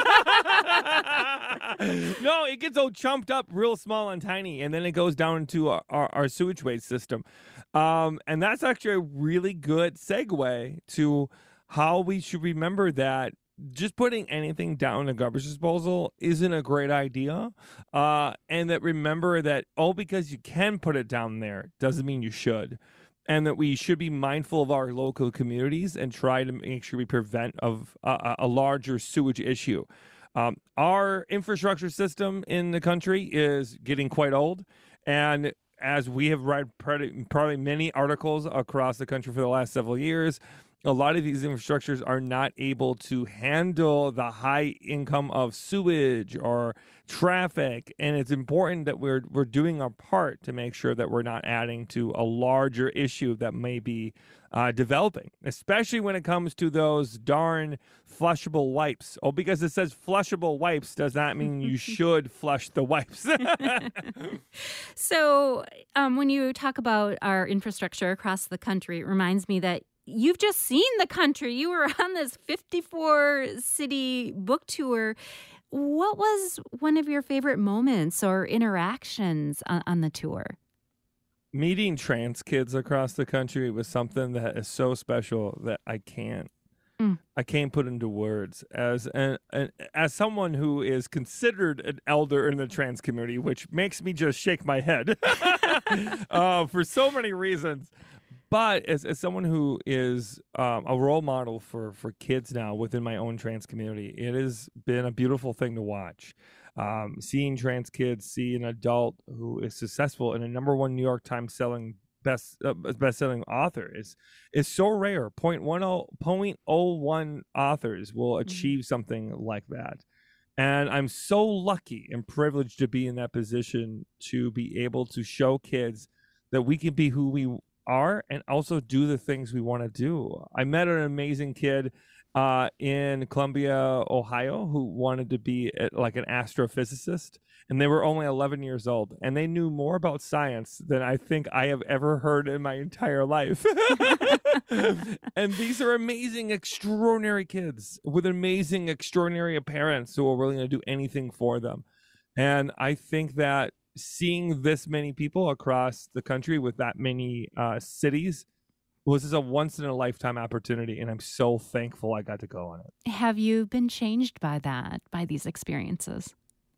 no, it gets all chumped up real small and tiny, and then it goes down into our, our, our sewage waste system. Um, and that's actually a really good segue to how we should remember that just putting anything down in a garbage disposal isn't a great idea. Uh, and that remember that all because you can put it down there doesn't mean you should. And that we should be mindful of our local communities and try to make sure we prevent of a, a larger sewage issue. Um, our infrastructure system in the country is getting quite old. And as we have read probably many articles across the country for the last several years, a lot of these infrastructures are not able to handle the high income of sewage or traffic, and it's important that we're we're doing our part to make sure that we're not adding to a larger issue that may be uh, developing, especially when it comes to those darn flushable wipes. Oh, because it says flushable wipes does not mean you should flush the wipes. So um, when you talk about our infrastructure across the country, it reminds me that you've just seen the country. You were on this fifty-four city book tour. What was one of your favorite moments or interactions on, on the tour? Meeting trans kids across the country was something that is so special that I can't mm. I can't put into words. As an, an as someone who is considered an elder in the trans community, which makes me just shake my head uh, for so many reasons. But as, as someone who is um, a role model for, for kids now within my own trans community, it has been a beautiful thing to watch. Um, seeing trans kids see an adult who is successful and a number one New York Times selling best uh, best-selling author is is so rare. zero point one zero authors will achieve mm-hmm. something like that. And I'm so lucky and privileged to be in that position to be able to show kids that we can be who we are and also do the things we want to do. I met an amazing kid uh, in Columbia, Ohio, who wanted to be a, like an astrophysicist, and they were only eleven years old, and they knew more about science than I think I have ever heard in my entire life. And these are amazing, extraordinary kids with amazing, extraordinary parents who are willing to do anything for them. And I think that seeing this many people across the country with that many uh, cities was just a once-in-a-lifetime opportunity, and I'm so thankful I got to go on it. Have you been changed by that, by these experiences?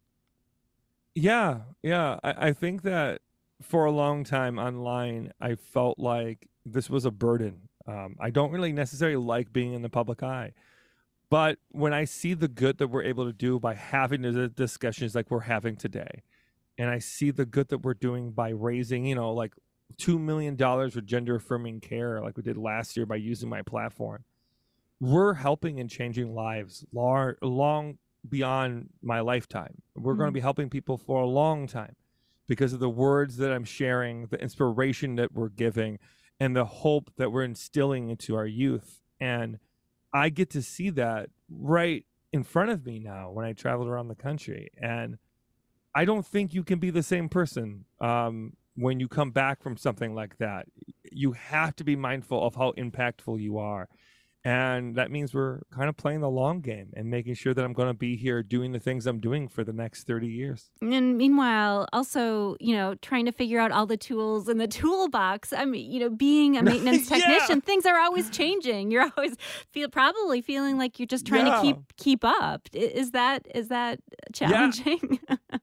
Yeah, yeah. I, I think that for a long time online, I felt like this was a burden. Um, I don't really necessarily like being in the public eye. But when I see the good that we're able to do by having the discussions like we're having today, and I see the good that we're doing by raising, you know, like two million dollars for gender affirming care, like we did last year by using my platform, we're helping and changing lives long, long beyond my lifetime. We're mm-hmm. going to be helping people for a long time because of the words that I'm sharing, the inspiration that we're giving, and the hope that we're instilling into our youth. And I get to see that right in front of me now when I travel around the country. And I don't think you can be the same person um, when you come back from something like that. You have to be mindful of how impactful you are. And that means we're kind of playing the long game and making sure that I'm going to be here doing the things I'm doing for the next thirty years. And meanwhile, also, you know, trying to figure out all the tools in the toolbox. I mean, you know, being a maintenance Yeah. technician, things are always changing. You're always feel probably feeling like you're just trying Yeah. to keep keep up. I- Is that is that challenging?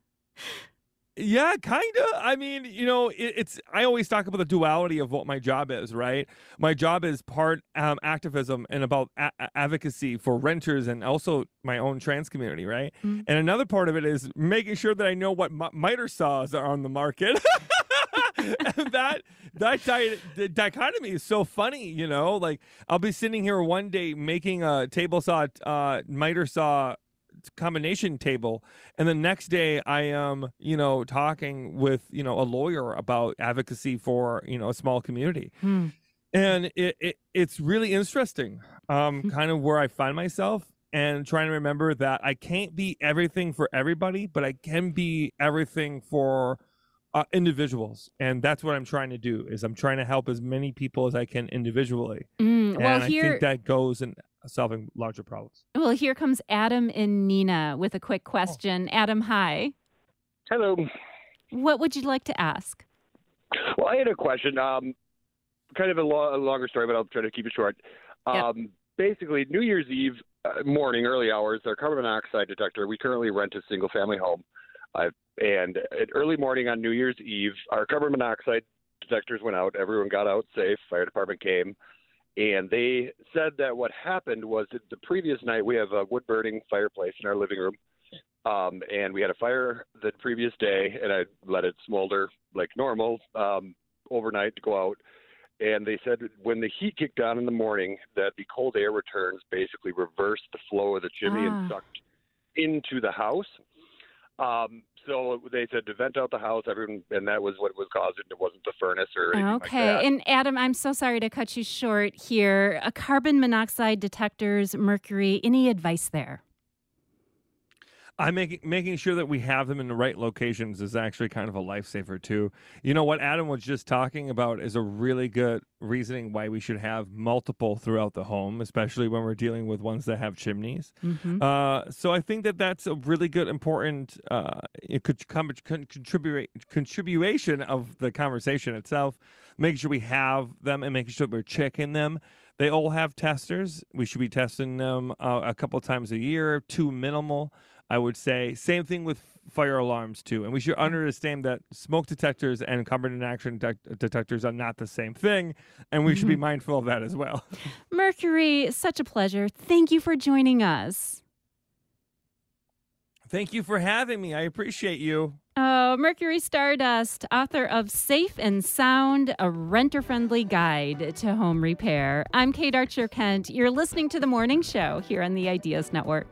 Yeah, kind of. I mean, you know, it, it's, I always talk about the duality of what my job is, right? My job is part um, activism and about a- a- advocacy for renters and also my own trans community, right? Mm. And another part of it is making sure that I know what mi- miter saws are on the market. And that that di- the dichotomy is so funny, you know? Like, I'll be sitting here one day making a table saw, uh, miter saw combination table, and the next day I am, you know, talking with, you know, a lawyer about advocacy for, you know, a small community. Hmm. And it, it it's really interesting, um, kind of where I find myself, and trying to remember that I can't be everything for everybody, but I can be everything for uh, individuals. And that's what I'm trying to do, is I'm trying to help as many people as I can individually. Mm, well, and I here think that goes in solving larger problems. well here comes Adam and Nina with a quick question. Adam, hi. Hello. What would you like to ask? Well, I had a question. Um, kind of a, lo- a longer story, but I'll try to keep it short. Yep. Um, Basically, New Year's Eve uh, morning, early hours, our carbon monoxide detector. We currently rent a single-family home, uh, and at early morning on New Year's Eve, our carbon monoxide detectors went out. Everyone got out safe. Fire department came. And they said that what happened was that the previous night, we have a wood-burning fireplace in our living room, um, and we had a fire the previous day, and I let it smolder like normal um, overnight to go out. And they said when the heat kicked on in the morning, that the cold air returns basically reversed the flow of the chimney Ah. and sucked into the house. Um, so they said to vent out the house, everyone, and that was what was causing it. It wasn't the furnace or anything Okay. like that. And Adam, I'm so sorry to cut you short here. A carbon monoxide detectors, mercury, any advice there? I'm making making sure that we have them in the right locations is actually kind of a lifesaver too. You know what Adam was just talking about is a really good reasoning why we should have multiple throughout the home, especially when we're dealing with ones that have chimneys. Mm-hmm. Uh, so I think that that's a really good, important uh, it could con- con- contribute contribution of the conversation itself. Making sure we have them and making sure we're checking them. They all have testers. We should be testing them uh, a couple times a year, too minimal, I would say. Same thing with fire alarms, too. And we should understand that smoke detectors and carbon monoxide detect- detectors are not the same thing. And we should be mindful of that as well. Mercury, such a pleasure. Thank you for joining us. Thank you for having me. I appreciate you. Oh, Mercury Stardust, author of Safe and Sound, a renter-friendly guide to home repair. I'm Kate Archer Kent. You're listening to The Morning Show here on the Ideas Network.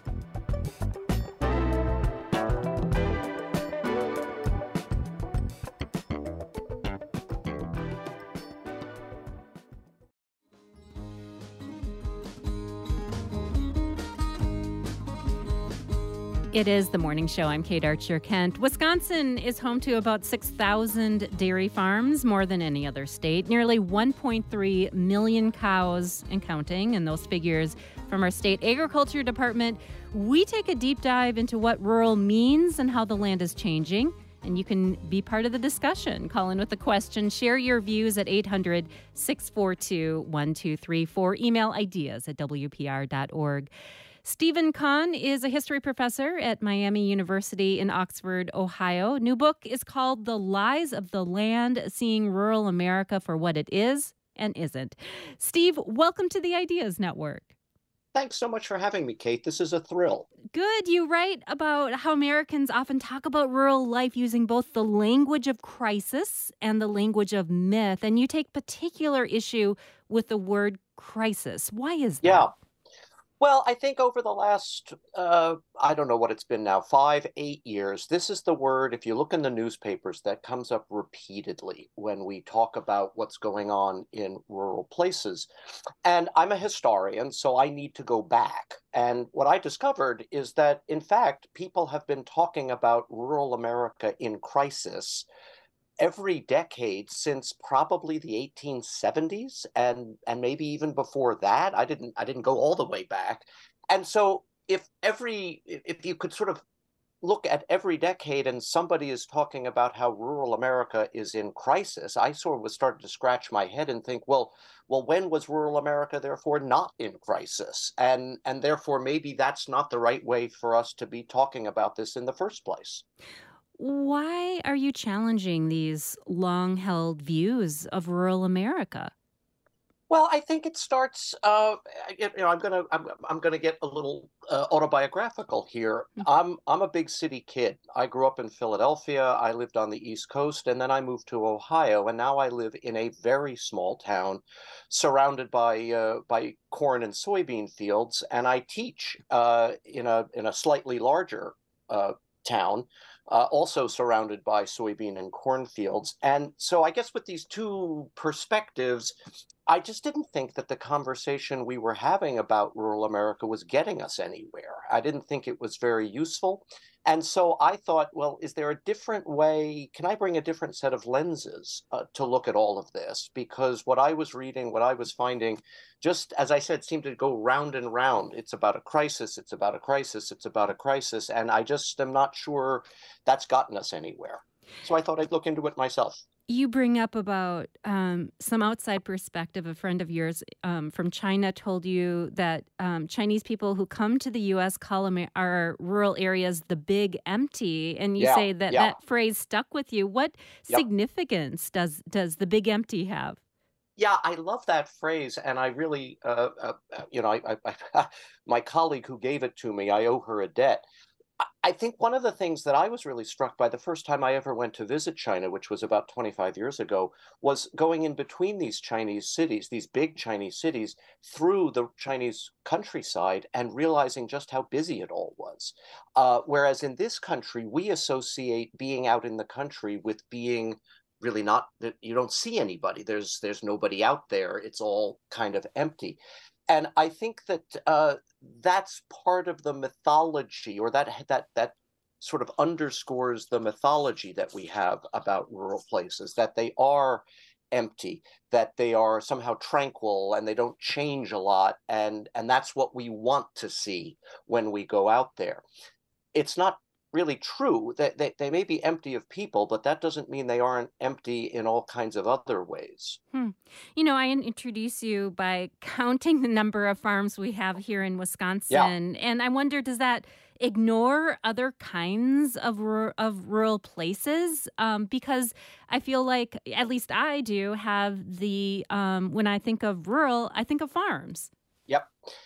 It is The Morning Show. I'm Kate Archer Kent. Wisconsin is home to about six thousand dairy farms, more than any other state. Nearly one point three million cows and counting, and those figures from our state agriculture department. We take a deep dive into what rural means and how the land is changing. And you can be part of the discussion. Call in with a question. Share your views at eight hundred, six four two, one two three four. Email ideas at w p r dot org. Stephen Kahn is a history professor at Miami University in Oxford, Ohio. New book is called The Lies of the Land, Seeing Rural America for What It Is and Isn't. Steve, welcome to the Ideas Network. Thanks so much for having me, Kate. This is a thrill. Good. You write about how Americans often talk about rural life using both the language of crisis and the language of myth, and you take particular issue with the word crisis. Why is that? Yeah. Well, I think over the last, uh, I don't know what it's been now, five, eight years, this is the word, if you look in the newspapers, that comes up repeatedly when we talk about what's going on in rural places. And I'm a historian, so I need to go back. And what I discovered is that, in fact, people have been talking about rural America in crisis every decade since probably the eighteen seventies, and and maybe even before that. I didn't I didn't go all the way back. And so if every if you could sort of look at every decade and somebody is talking about how rural America is in crisis, I sort of was starting to scratch my head and think, well, well, when was rural America therefore not in crisis? And and therefore maybe that's not the right way for us to be talking about this in the first place. Why are you challenging these long-held views of rural America? Well, I think it starts. Uh, you know, I'm gonna I'm, I'm gonna get a little uh, autobiographical here. I'm I'm a big city kid. I grew up in Philadelphia. I lived on the East Coast, and then I moved to Ohio, and now I live in a very small town, surrounded by uh, by corn and soybean fields, and I teach uh, in a in a slightly larger uh, town. Uh, also surrounded by soybean and cornfields. And so I guess with these two perspectives, I just didn't think that the conversation we were having about rural America was getting us anywhere. I didn't think it was very useful. And so I thought, well, is there a different way? Can I bring a different set of lenses uh, to look at all of this? Because what I was reading, what I was finding, just as I said, seemed to go round and round. It's about a crisis. It's about a crisis. It's about a crisis. And I just am not sure that's gotten us anywhere. So I thought I'd look into it myself. You bring up about um, some outside perspective. A friend of yours um, from China told you that um, Chinese people who come to the U S call Amer- our rural areas the big empty, and you Yeah, say that yeah. that phrase stuck with you. What Yep. significance does does the big empty have? Yeah, I love that phrase, and I really, uh, uh, uh, you know, I, I, I, my colleague who gave it to me, I owe her a debt. I I think one of the things that I was really struck by the first time I ever went to visit China, which was about twenty-five years ago, was going in between these Chinese cities, these big Chinese cities, through the Chinese countryside and realizing just how busy it all was. Uh, whereas in this country, we associate being out in the country with being really not, that you don't see anybody. There's there's nobody out there. It's all kind of empty. And I think that uh, that's part of the mythology, or that that that sort of underscores the mythology that we have about rural places, that they are empty, that they are somehow tranquil and they don't change a lot. And, and that's what we want to see when we go out there. It's not really true that they, they may be empty of people, but that doesn't mean they aren't empty in all kinds of other ways. Hmm. You know, I introduce you by counting the number of farms we have here in Wisconsin. And I wonder, does that ignore other kinds of rur- of rural places? Um, because I feel like, at least I do, have the, um, when I think of rural, I think of farms. Yep.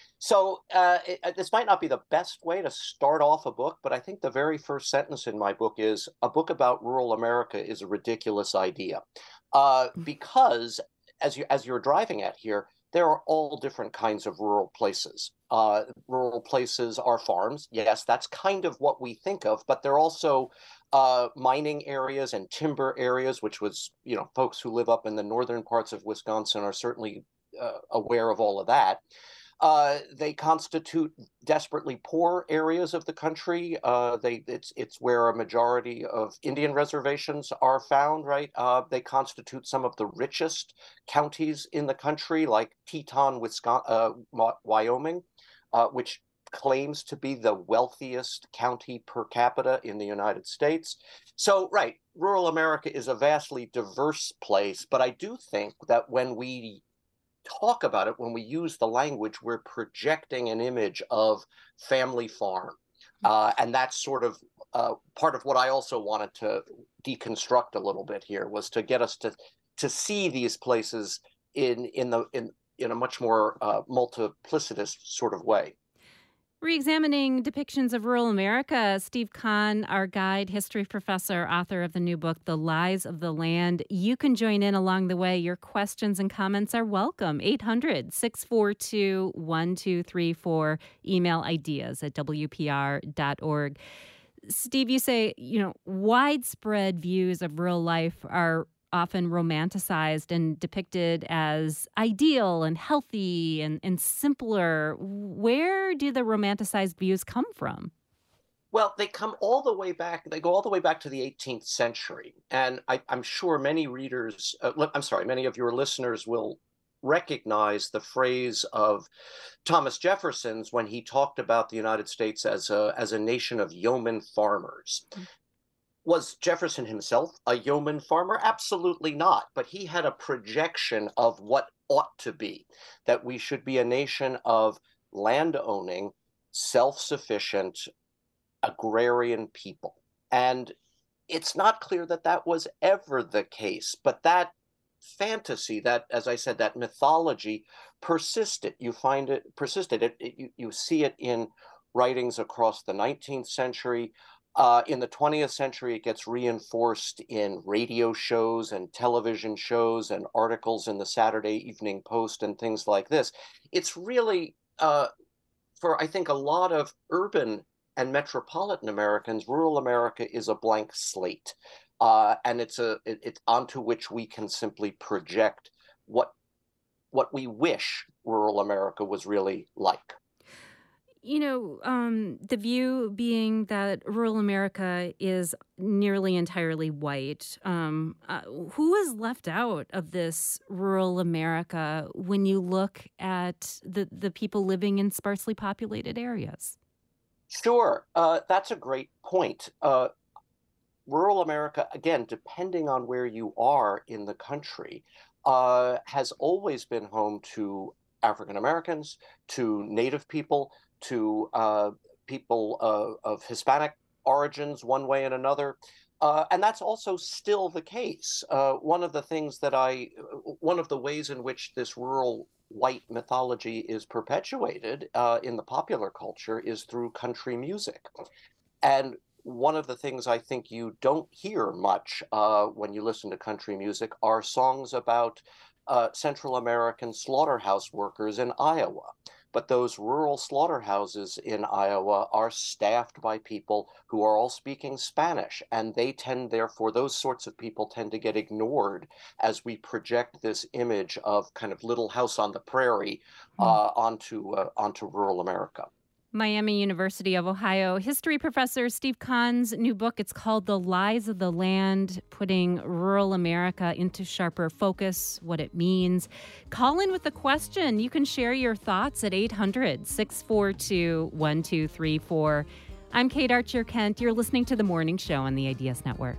So uh, it, this might not be the best way to start off a book, but I think the very first sentence in my book is, a book about rural America is a ridiculous idea. Uh, because as you as you're driving at here, there are all different kinds of rural places. Uh, rural places are farms. Yes, that's kind of what we think of, but they're also uh, mining areas and timber areas, which was, you know, folks who live up in the northern parts of Wisconsin are certainly uh, aware of all of that. Uh, they constitute desperately poor areas of the country. Uh, they it's it's where a majority of Indian reservations are found, right? Uh, they constitute some of the richest counties in the country, like Teton, Wisconsin, uh, Wyoming, uh, which claims to be the wealthiest county per capita in the United States. So, right, rural America is a vastly diverse place, but I do think that when we talk about it, when we use the language, we're projecting an image of family farm. Uh, and that's sort of uh, part of what I also wanted to deconstruct a little bit here, was to get us to to see these places in in the in in a much more uh, multiplicitous sort of way. Re-examining depictions of rural America, Steve Kahn, our guide, history professor, author of the new book, The Lies of the Land. You can join in along the way. Your questions and comments are welcome. eight hundred, six four two, one two three four. Email ideas at W P R dot org. Steve, you say, you know, widespread views of rural life are often romanticized and depicted as ideal and healthy and, and simpler. Where do the romanticized views come from? Well, they come all the way back. They go all the way back to the eighteenth century. And I, I'm sure many readers, uh, I'm sorry, many of your listeners will recognize the phrase of Thomas Jefferson's when he talked about the United States as a, as a nation of yeoman farmers. Mm-hmm. Was Jefferson himself a yeoman farmer? Absolutely not. But he had a projection of what ought to be, that we should be a nation of land-owning, self-sufficient, agrarian people. And it's not clear that that was ever the case, but that fantasy, that, as I said, that mythology persisted. You find it persisted. It, it, you, you see it in writings across the nineteenth century. Uh, in the twentieth century, it gets reinforced in radio shows and television shows and articles in the Saturday Evening Post and things like this. It's really, uh, for I think a lot of urban and metropolitan Americans, rural America is a blank slate. Uh, and it's a it, it's onto which we can simply project what what we wish rural America was really like. You know, um, the view being that rural America is nearly entirely white. Um, uh, who is left out of this rural America when you look at the, the people living in sparsely populated areas? Sure. Uh, that's a great point. Uh, rural America, again, depending on where you are in the country, uh, has always been home to African Americans, to Native people, to uh, people uh, of Hispanic origins one way and another. Uh, and that's also still the case. Uh, one of the things that I, one of the ways in which this rural white mythology is perpetuated uh, in the popular culture is through country music. And one of the things I think you don't hear much uh, when you listen to country music are songs about uh, Central American slaughterhouse workers in Iowa. But those rural slaughterhouses in Iowa are staffed by people who are all speaking Spanish, and they tend, therefore, those sorts of people tend to get ignored as we project this image of kind of Little House on the Prairie uh, onto uh, onto rural America. Miami University of Ohio history professor Steve Kahn's new book, it's called The Lies of the Land, putting rural America into sharper focus, what it means. Call in with a question. You can share your thoughts at eight hundred, six four two, one two three four. I'm Kate Archer-Kent. You're listening to The Morning Show on the Ideas Network.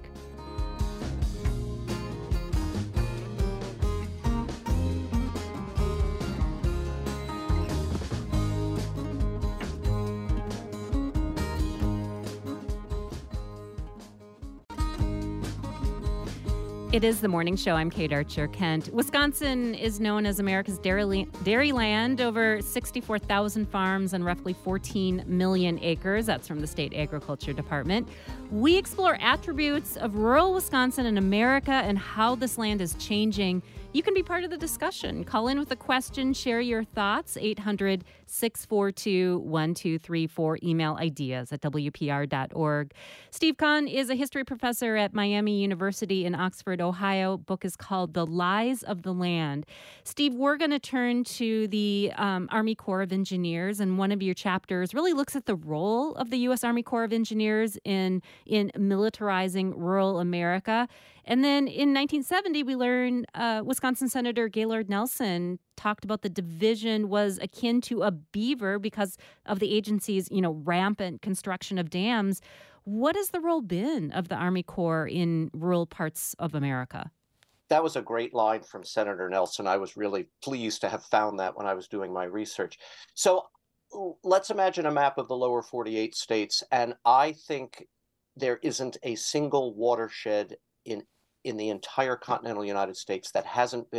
It is The Morning Show. I'm Kate Archer-Kent. Wisconsin is known as America's dairy, dairy land, over sixty-four thousand farms and roughly fourteen million acres. That's from the state agriculture department. We explore attributes of rural Wisconsin and America and how this land is changing. You can be part of the discussion. Call in with a question, share your thoughts, eight hundred, six four two, one two three four. Email ideas at W P R dot org. Steve Kahn is a history professor at Miami University in Oxford, Ohio. Book is called The Lies of the Land. Steve, we're going to turn to the um, Army Corps of Engineers, and one of your chapters really looks at the role of the U S Army Corps of Engineers in, in militarizing rural America. And then in nineteen seventy, we learned uh, Wisconsin Senator Gaylord Nelson talked about the division was akin to a beaver because of the agency's, you know, rampant construction of dams. What has the role been of the Army Corps in rural parts of America? That was a great line from Senator Nelson. I was really pleased to have found that when I was doing my research. So let's imagine a map of the lower forty-eight states, and I think there isn't a single watershed in in the entire continental United States that hasn't been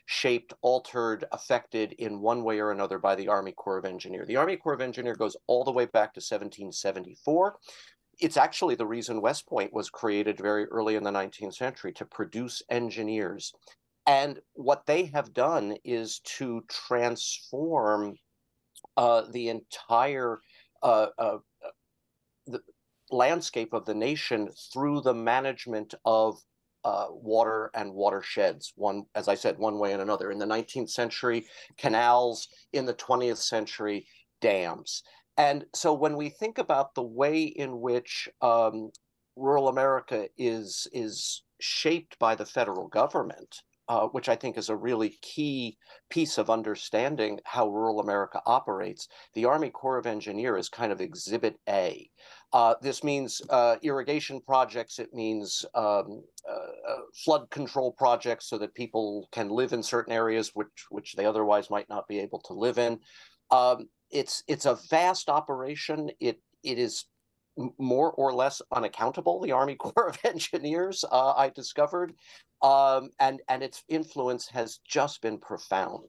shaped, altered, affected in one way or another by the Army Corps of Engineers. The Army Corps of Engineers goes all the way back to seventeen seventy-four. It's actually the reason West Point was created very early in the nineteenth century, to produce engineers. And what they have done is to transform uh, the entire uh, uh, the landscape of the nation through the management of uh, water and watersheds, one, as I said, one way and another. In the nineteenth century, canals; in the twentieth century, dams. And so when we think about the way in which um, rural America is, is shaped by the federal government, uh, which I think is a really key piece of understanding how rural America operates, the Army Corps of Engineers is kind of exhibit A. Uh, this means uh, irrigation projects. It means um, uh, uh, flood control projects so that people can live in certain areas which, which they otherwise might not be able to live in. Um, it's it's a vast operation. It it is more or less unaccountable, the Army Corps of Engineers, uh, I discovered, um, and and its influence has just been profound.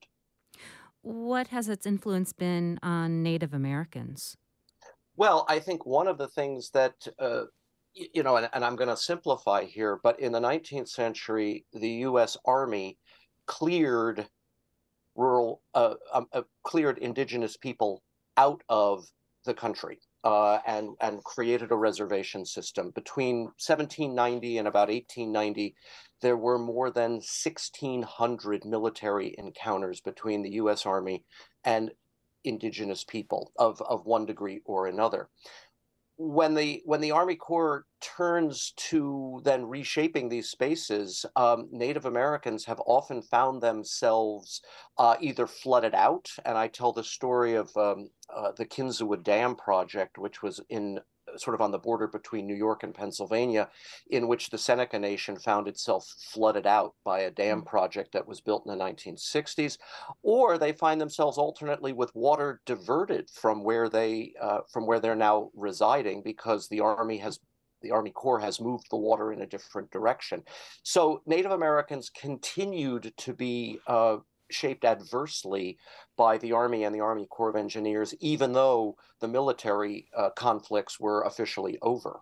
What has its influence been on Native Americans? Well, I think one of the things that, uh, you know, and, and I'm going to simplify here, but in the nineteenth century, the U S Army cleared rural, uh, um, uh, cleared indigenous people out of the country uh, and, and created a reservation system. Between seventeen ninety and about eighteen ninety, there were more than sixteen hundred military encounters between the U S Army and indigenous people of, of one degree or another. When the when the Army Corps turns to then reshaping these spaces, um, Native Americans have often found themselves uh, either flooded out, and I tell the story of um, uh, the Kinzua Dam project, which was in sort of on the border between New York and Pennsylvania, in which the Seneca Nation found itself flooded out by a dam project that was built in the nineteen sixties, or they find themselves alternately with water diverted from where they uh, from where they're now residing because the Army has the Army Corps has moved the water in a different direction. So Native Americans continued to be uh, shaped adversely by the Army and the Army Corps of Engineers, even though the military uh, conflicts were officially over.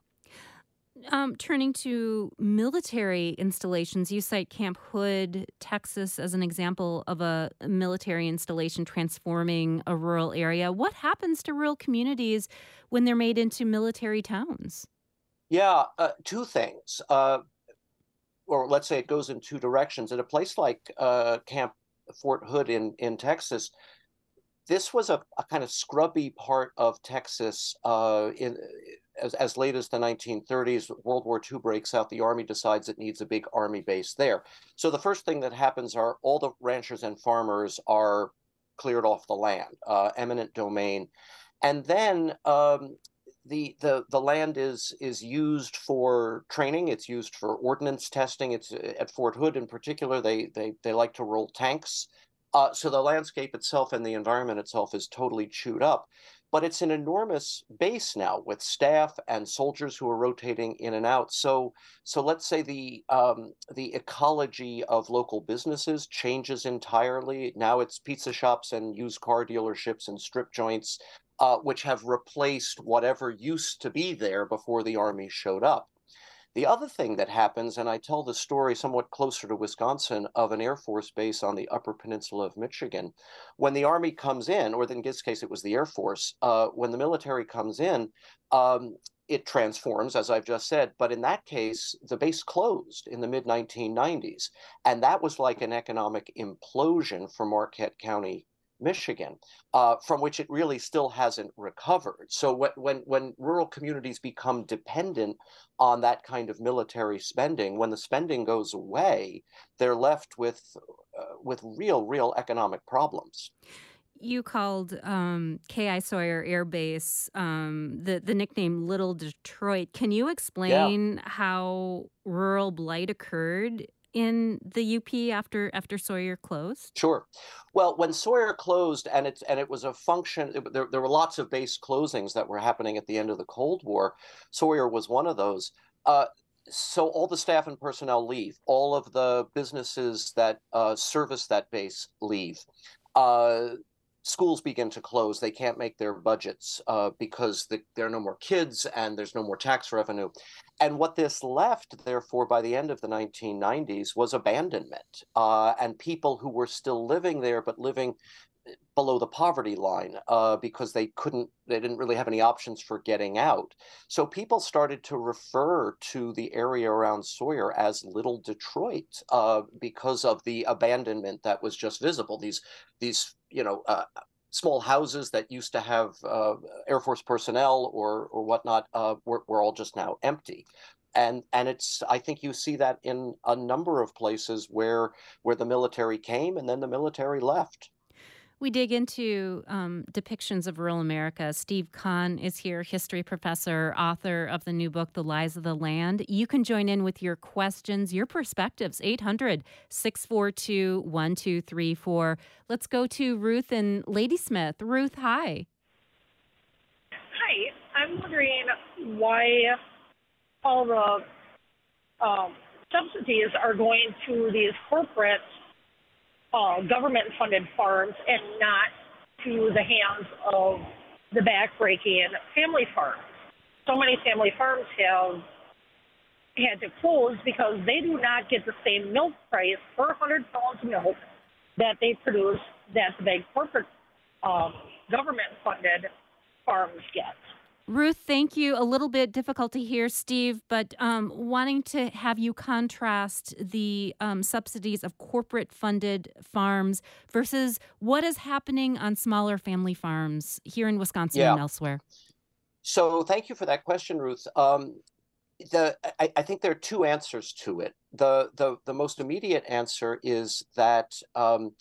Um, turning to military installations, you cite Camp Hood, Texas, as an example of a military installation transforming a rural area. What happens to rural communities when they're made into military towns? Yeah, uh, two things. Uh, or let's say it goes in two directions. At a place like uh, Camp Fort Hood in, in Texas, this was a, a kind of scrubby part of Texas uh, in as, as late as the nineteen thirties. World War Two breaks out. The Army decides it needs a big Army base there. So the first thing that happens are all the ranchers and farmers are cleared off the land, uh, eminent domain. And then um, the, the, the land is, is used for training. It's used for ordnance testing. It's at Fort Hood in particular, they, they, they like to roll tanks. Uh, so the landscape itself and the environment itself is totally chewed up. But it's an enormous base now with staff and soldiers who are rotating in and out. So, so let's say the um, the ecology of local businesses changes entirely. Now it's pizza shops and used car dealerships and strip joints, uh, which have replaced whatever used to be there before the Army showed up. The other thing that happens, and I tell the story somewhat closer to Wisconsin, of an Air Force base on the Upper Peninsula of Michigan. When the Army comes in, or in this case it was the Air Force, uh, when the military comes in, um, it transforms, as I've just said. But in that case, the base closed in the mid nineteen nineties. And that was like an economic implosion for Marquette County, Michigan, uh, from which it really still hasn't recovered. So when, when when rural communities become dependent on that kind of military spending, when the spending goes away, they're left with uh, with real, real economic problems. You called um, K I Sawyer Air Base um, the, the nickname Little Detroit. Can you explain yeah. how rural blight occurred in the U P after after Sawyer closed? Sure. Well, when Sawyer closed, and it and it was a function, it, there there were lots of base closings that were happening at the end of the Cold War. Sawyer was one of those. Uh, so all the staff and personnel leave. All of the businesses that uh, service that base leave. Uh, schools begin to close. They can't make their budgets uh, because the, there are no more kids and there's no more tax revenue. And what this left, therefore, by the end of the nineteen nineties was abandonment. Uh, and people who were still living there, but living below the poverty line uh, because they couldn't, they didn't really have any options for getting out. So people started to refer to the area around Sawyer as Little Detroit uh, because of the abandonment that was just visible. These, these, you know, uh, small houses that used to have uh, Air Force personnel or or whatnot uh, were, were all just now empty. And and it's, I think you see that in a number of places where where the military came and then the military left. We dig into um, depictions of rural America. Steve Kahn is here, history professor, author of the new book, The Lies of the Land. You can join in with your questions, your perspectives, eight hundred, six four two, one two three four. Let's go to Ruth in Ladysmith. Ruth, hi. Hi. I'm wondering why all the um, subsidies are going to these corporate Uh, government-funded farms and not to the hands of the backbreaking family farms. So many family farms have had to close because they do not get the same milk price per one hundred pounds of milk that they produce that the big corporate um, government-funded farms get. Ruth, thank you. A little bit difficult to hear, Steve, but um, wanting to have you contrast the um, subsidies of corporate-funded farms versus what is happening on smaller family farms here in Wisconsin yeah. and elsewhere. So thank you for that question, Ruth. Um, the I, I think there are two answers to it. The the, the most immediate answer is that um,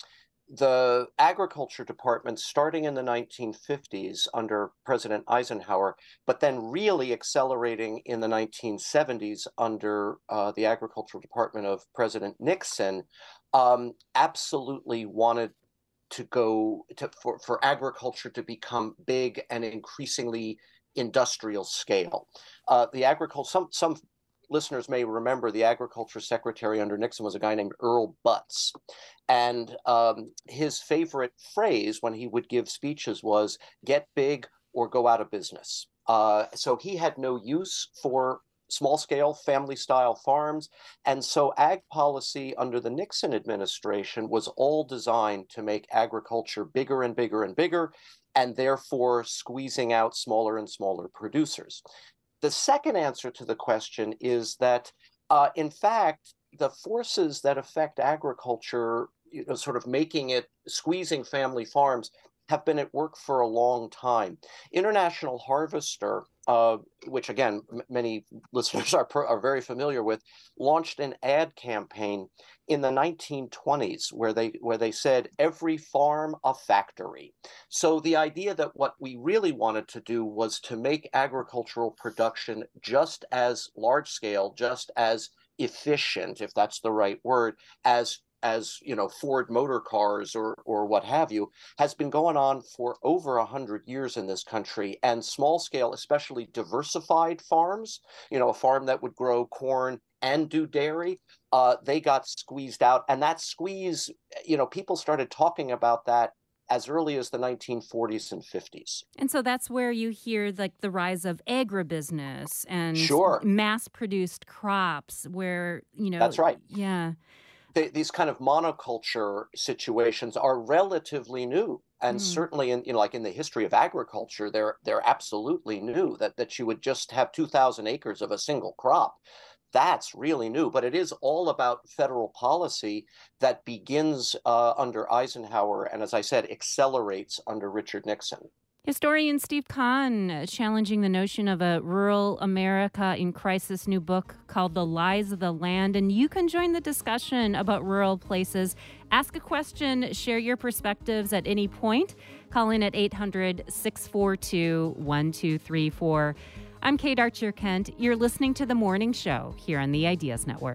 the Agriculture Department, starting in the nineteen fifties under President Eisenhower, but then really accelerating in the nineteen seventies under uh, the Agricultural Department of President Nixon, um, absolutely wanted to go to, for, for agriculture to become big and increasingly industrial scale. Uh, the agriculture, some some listeners may remember the Agriculture Secretary under Nixon was a guy named Earl Butz. And um, his favorite phrase when he would give speeches was, get big or go out of business. Uh, so he had no use for small-scale family-style farms. And so ag policy under the Nixon administration was all designed to make agriculture bigger and bigger and bigger, and therefore squeezing out smaller and smaller producers. The second answer to the question is that, uh, in fact, the forces that affect agriculture, you know, sort of making it, squeezing family farms, have been at work for a long time. International Harvester, uh, which again, m- many listeners are, per, are very familiar with, launched an ad campaign in the nineteen twenties where they where they said every farm a factory. So the idea that what we really wanted to do was to make agricultural production just as large scale, just as efficient, if that's the right word, as as you know, Ford motor cars or or what have you, has been going on for over a hundred years in this country. And small scale, especially diversified farms, you know, a farm that would grow corn and do dairy, uh, they got squeezed out. And that squeeze, you know, people started talking about that as early as the nineteen forties and fifties. And so that's where you hear like the rise of agribusiness and sure. mass-produced crops where, you know. That's right. Yeah. The, these kind of monoculture situations are relatively new. And mm. certainly in, you know, like in the history of agriculture, they're they're absolutely new, that, that you would just have two thousand acres of a single crop. That's really new, but it is all about federal policy that begins uh, under Eisenhower and, as I said, accelerates under Richard Nixon. Historian Steve Kahn challenging the notion of a rural America in crisis, new book called The Lies of the Land. And you can join the discussion about rural places. Ask a question, share your perspectives at any point. Call in at eight hundred, six four two, one two three four. I'm Kate Archer-Kent. You're listening to The Morning Show here on the Ideas Network.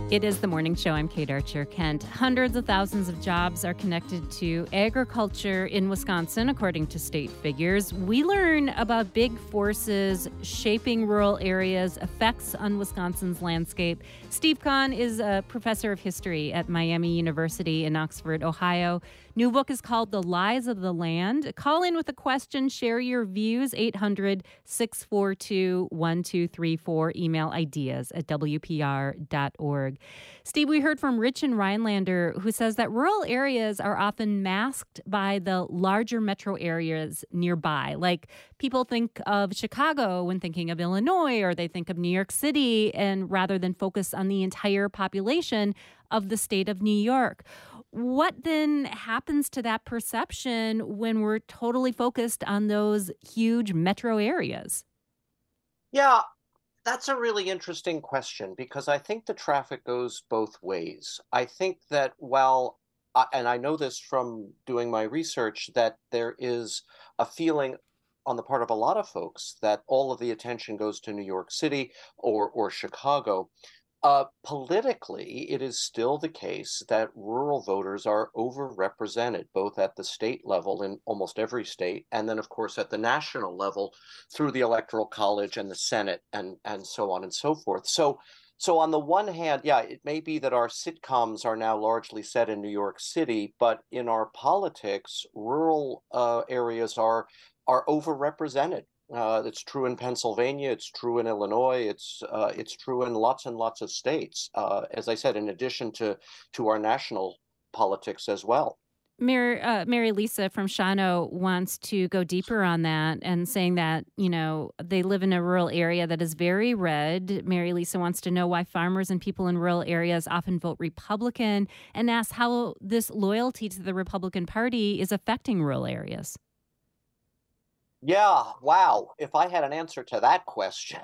It is the morning show. I'm Kate Archer Kent. Hundreds of thousands of jobs are connected to agriculture in Wisconsin, according to state figures. We learn about big forces shaping rural areas, effects on Wisconsin's landscape. Steve Kahn is a professor of history at Miami University in Oxford, Ohio. New book is called The Lies of the Land. Call in with a question, share your views, eight hundred, six four two, one two three four. Email ideas at w p r dot org. Steve, we heard from Rich in Rhinelander, who says that rural areas are often masked by the larger metro areas nearby. Like, people think of Chicago when thinking of Illinois, or they think of New York City, and rather than focus on the entire population of the state of New York. What then happens to that perception when we're totally focused on those huge metro areas? Yeah, that's a really interesting question, because I think the traffic goes both ways. I think that while, uh, and I know this from doing my research, that there is a feeling on the part of a lot of folks that all of the attention goes to New York City or or Chicago. Uh, politically, it is still the case that rural voters are overrepresented, both at the state level in almost every state, and then, of course, at the national level through the Electoral College and the Senate and, and so on and so forth. So, so on the one hand, yeah, it may be that our sitcoms are now largely set in New York City, but in our politics, rural uh, areas are are overrepresented. Uh, it's true in Pennsylvania. It's true in Illinois. It's uh, it's true in lots and lots of states. Uh, as I said, in addition to to our national politics as well. Mary, uh, Mary Lisa from Shawano wants to go deeper on that and saying that, you know, they live in a rural area that is very red. Mary Lisa wants to know why farmers and people in rural areas often vote Republican, and asks how this loyalty to the Republican Party is affecting rural areas. Yeah, wow. If I had an answer to that question,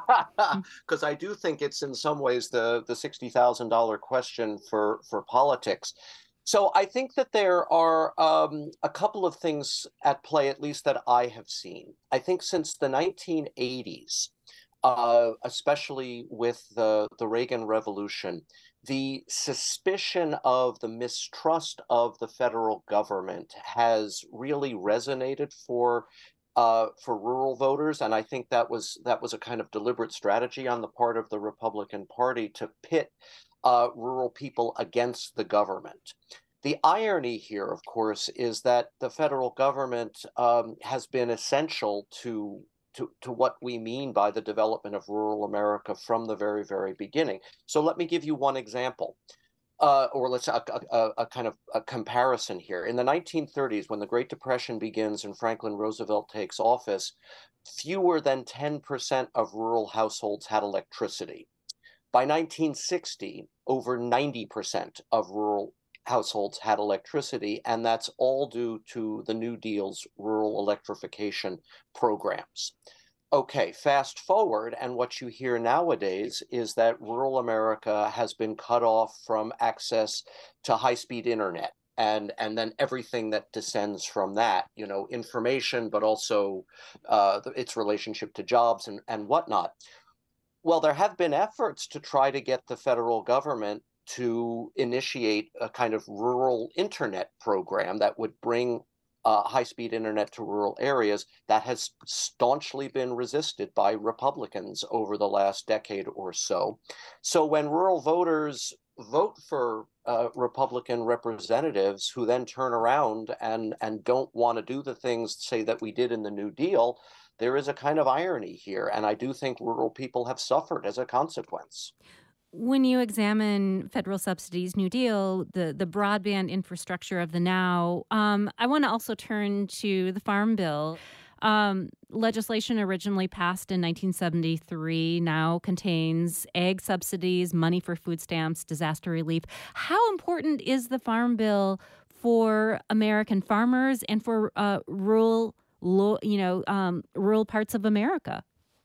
because I do think it's in some ways the, the sixty thousand dollars question for, for politics. So I think that there are um, a couple of things at play, at least that I have seen. I think since the nineteen eighties, uh, especially with the, the Reagan Revolution, the suspicion of the mistrust of the federal government has really resonated for Uh, for rural voters, and I think that was that was a kind of deliberate strategy on the part of the Republican Party to pit uh, rural people against the government. The irony here, of course, is that the federal government um, has been essential to, to to what we mean by the development of rural America from the very, very beginning. So let me give you one example. Uh, or let's a, a, a kind of a comparison here. In the nineteen thirties, when the Great Depression begins and Franklin Roosevelt takes office, fewer than ten percent of rural households had electricity. By nineteen sixty, over ninety percent of rural households had electricity, and that's all due to the New Deal's rural electrification programs. Okay, fast forward, and what you hear nowadays is that rural America has been cut off from access to high-speed internet, and and then everything that descends from that, you know, information, but also uh, its relationship to jobs and, and whatnot. Well, there have been efforts to try to get the federal government to initiate a kind of rural internet program that would bring Uh, high-speed internet to rural areas. That has staunchly been resisted by Republicans over the last decade or so. So when rural voters vote for uh, Republican representatives who then turn around and, and don't want to do the things, say, that we did in the New Deal, there is a kind of irony here. And I do think rural people have suffered as a consequence. When you examine federal subsidies, New Deal, the, the broadband infrastructure of the now, um, I want to also turn to the Farm Bill. Um, legislation originally passed in nineteen seventy-three now contains ag subsidies, money for food stamps, disaster relief. How important is the Farm Bill for American farmers and for uh, rural, you know, um, rural parts of America?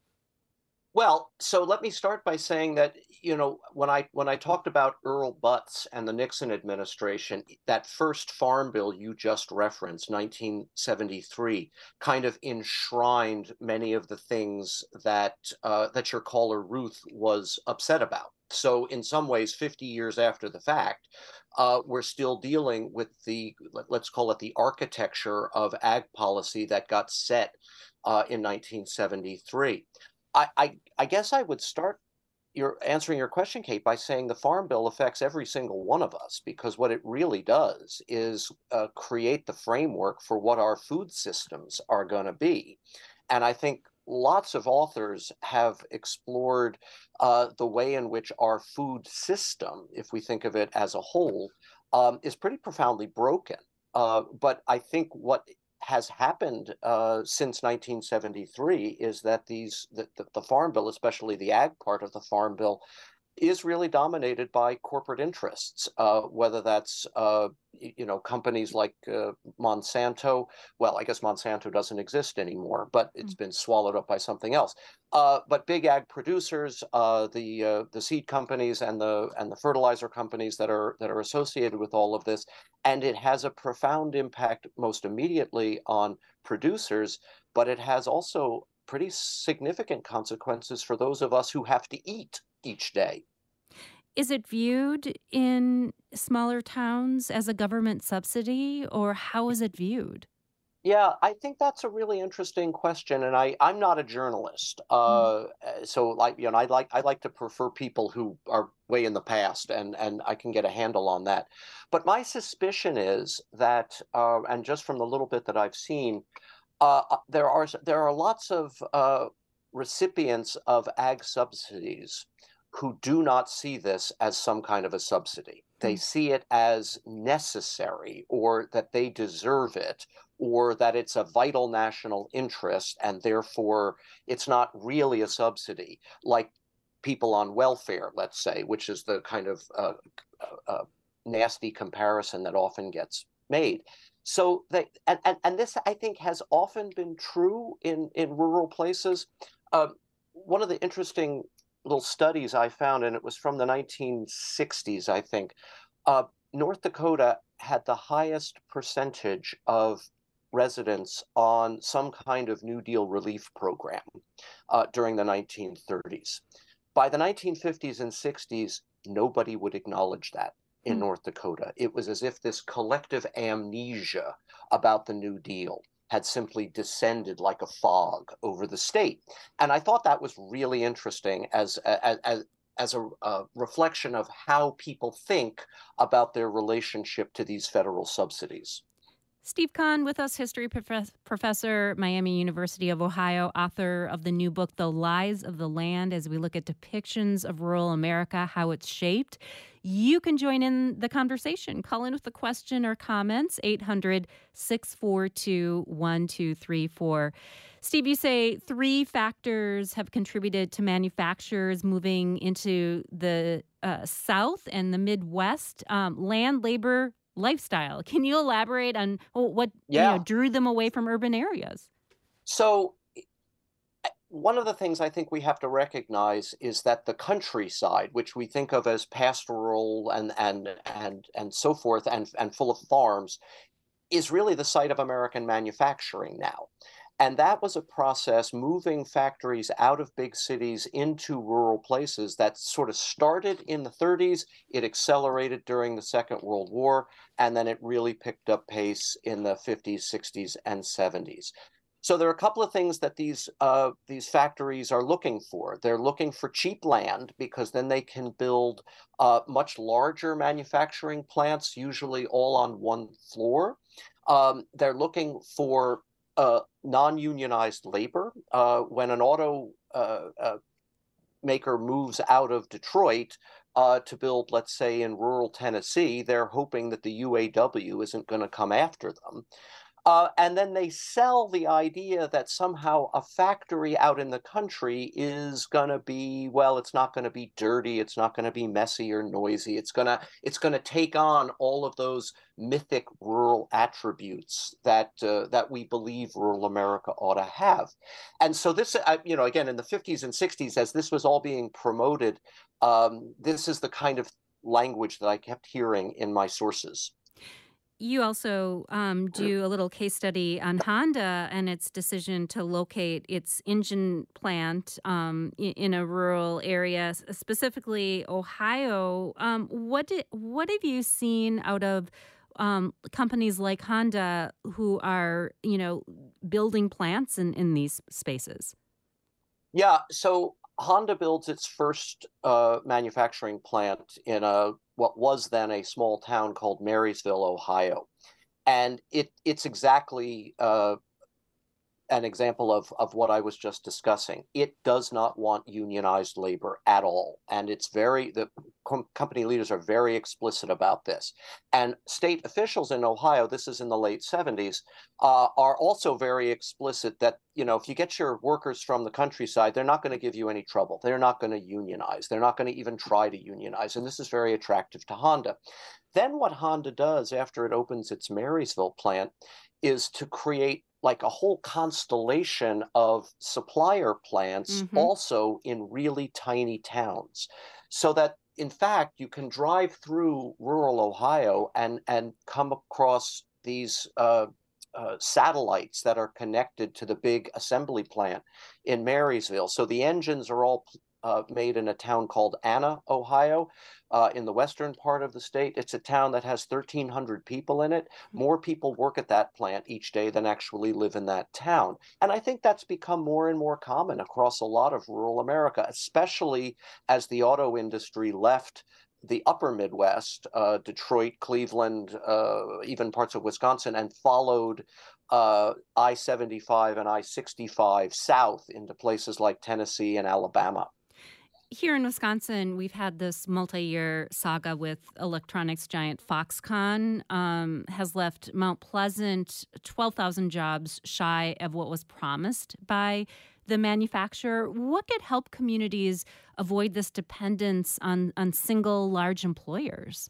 Well, so let me start by saying that, you know, when I when I talked about Earl Butz and the Nixon administration, that first farm bill you just referenced, nineteen seventy-three, kind of enshrined many of the things that uh, that your caller Ruth was upset about. So in some ways, fifty years after the fact, uh, we're still dealing with the, let's call it the architecture of ag policy that got set uh, in nineteen seventy-three. I, I, I guess I would start your answering your question, Kate, by saying the Farm Bill affects every single one of us, because what it really does is uh, create the framework for what our food systems are going to be. And I think lots of authors have explored uh, the way in which our food system, if we think of it as a whole, um, is pretty profoundly broken. Uh, but I think what has happened uh, since nineteen seventy-three is that these the, the, the Farm Bill, especially the ag part of the Farm Bill, is really dominated by corporate interests, uh, whether that's, uh, you know, companies like uh, Monsanto. Well, I guess Monsanto doesn't exist anymore, but it's been swallowed up by something else. Uh, but big ag producers, uh, the uh, the seed companies and the and the fertilizer companies that are that are associated with all of this, and it has a profound impact most immediately on producers, but it has also pretty significant consequences for those of us who have to eat each day. Is it viewed in smaller towns as a government subsidy, or how is it viewed? Yeah, I think that's a really interesting question, and I I'm not a journalist, uh, so like you know I like I like to prefer people who are way in the past, and and I can get a handle on that. But my suspicion is that, uh, and just from the little bit that I've seen, uh, there are there are lots of uh, recipients of ag subsidies who do not see this as some kind of a subsidy. They see it as necessary, or that they deserve it, or that it's a vital national interest, and therefore it's not really a subsidy, like people on welfare, let's say, which is the kind of uh, uh, nasty comparison that often gets made. So they, and, and, and this, I think, has often been true in, in rural places. Uh, one of the interesting little studies I found, and it was from the nineteen sixties, I think, uh, North Dakota had the highest percentage of residents on some kind of New Deal relief program uh, during the nineteen thirties. By the nineteen fifties and sixties, nobody would acknowledge that in mm. North Dakota. It was as if this collective amnesia about the New Deal had simply descended like a fog over the state. And I thought that was really interesting as, as, as, as a, a reflection of how people think about their relationship to these federal subsidies. Steve Kahn with us, history prof- professor, Miami University of Ohio, author of the new book, The Lies of the Land, as we look at depictions of rural America, how it's shaped. You can join in the conversation. Call in with a question or comments, eight hundred, six four two, one two three four. Steve, you say three factors have contributed to manufacturers moving into the uh, South and the Midwest, um, land, labor, lifestyle. Can you elaborate on what yeah. you know, drew them away from urban areas? So one of the things I think we have to recognize is that the countryside, which we think of as pastoral and and and and so forth, and, and full of farms, is really the site of American manufacturing now. And that was a process moving factories out of big cities into rural places that sort of started in the thirties. It accelerated during the Second World War, and then it really picked up pace in the fifties, sixties, and seventies. So there are a couple of things that these uh, these factories are looking for. They're looking for cheap land, because then they can build uh, much larger manufacturing plants, usually all on one floor. Um, they're looking for Uh, non-unionized labor. Uh, when an auto uh, uh, maker moves out of Detroit uh, to build, let's say, in rural Tennessee, they're hoping that the U A W isn't going to come after them. Uh, and then they sell the idea that somehow a factory out in the country is going to be, well, it's not going to be dirty, it's not going to be messy or noisy. It's going to it's going to take on all of those mythic rural attributes that uh, that we believe rural America ought to have. And so this, uh, you know, again, in the fifties and sixties, as this was all being promoted, um, this is the kind of language that I kept hearing in my sources. you also um, do a little case study on Honda and its decision to locate its engine plant um, in, in a rural area, specifically Ohio. Um, what did, what have you seen out of um, companies like Honda who are, you know, building plants in, in these spaces? Yeah, so Honda builds its first uh, manufacturing plant in a what was then a small town called Marysville, Ohio, and it it's exactly uh, an example of of what I was just discussing. It does not want unionized labor at all, and it's very the com- company leaders are very explicit about this. And state officials in Ohio, this is in the late seventies, uh, are also very explicit that, you know, if you get your workers from the countryside, they're not going to give you any trouble. They're not going to unionize. They're not going to even try to unionize, and this is very attractive to Honda. Then what Honda does after it opens its Marysville plant is to create like a whole constellation of supplier plants Mm-hmm. also in really tiny towns, so that in fact you can drive through rural Ohio and and come across these uh, uh, satellites that are connected to the big assembly plant in Marysville. So the engines are all uh, made in a town called Anna, Ohio, uh, in the western part of the state. It's a town that has thirteen hundred people in it. More people work at that plant each day than actually live in that town. And I think that's become more and more common across a lot of rural America, especially as the auto industry left the upper Midwest, uh, Detroit, Cleveland, uh, even parts of Wisconsin, and followed uh, I seventy-five and I sixty-five south into places like Tennessee and Alabama. Here in Wisconsin, we've had this multi-year saga with electronics giant Foxconn, um, has left Mount Pleasant twelve thousand jobs shy of what was promised by the manufacturer. What could help communities avoid this dependence on, on single large employers?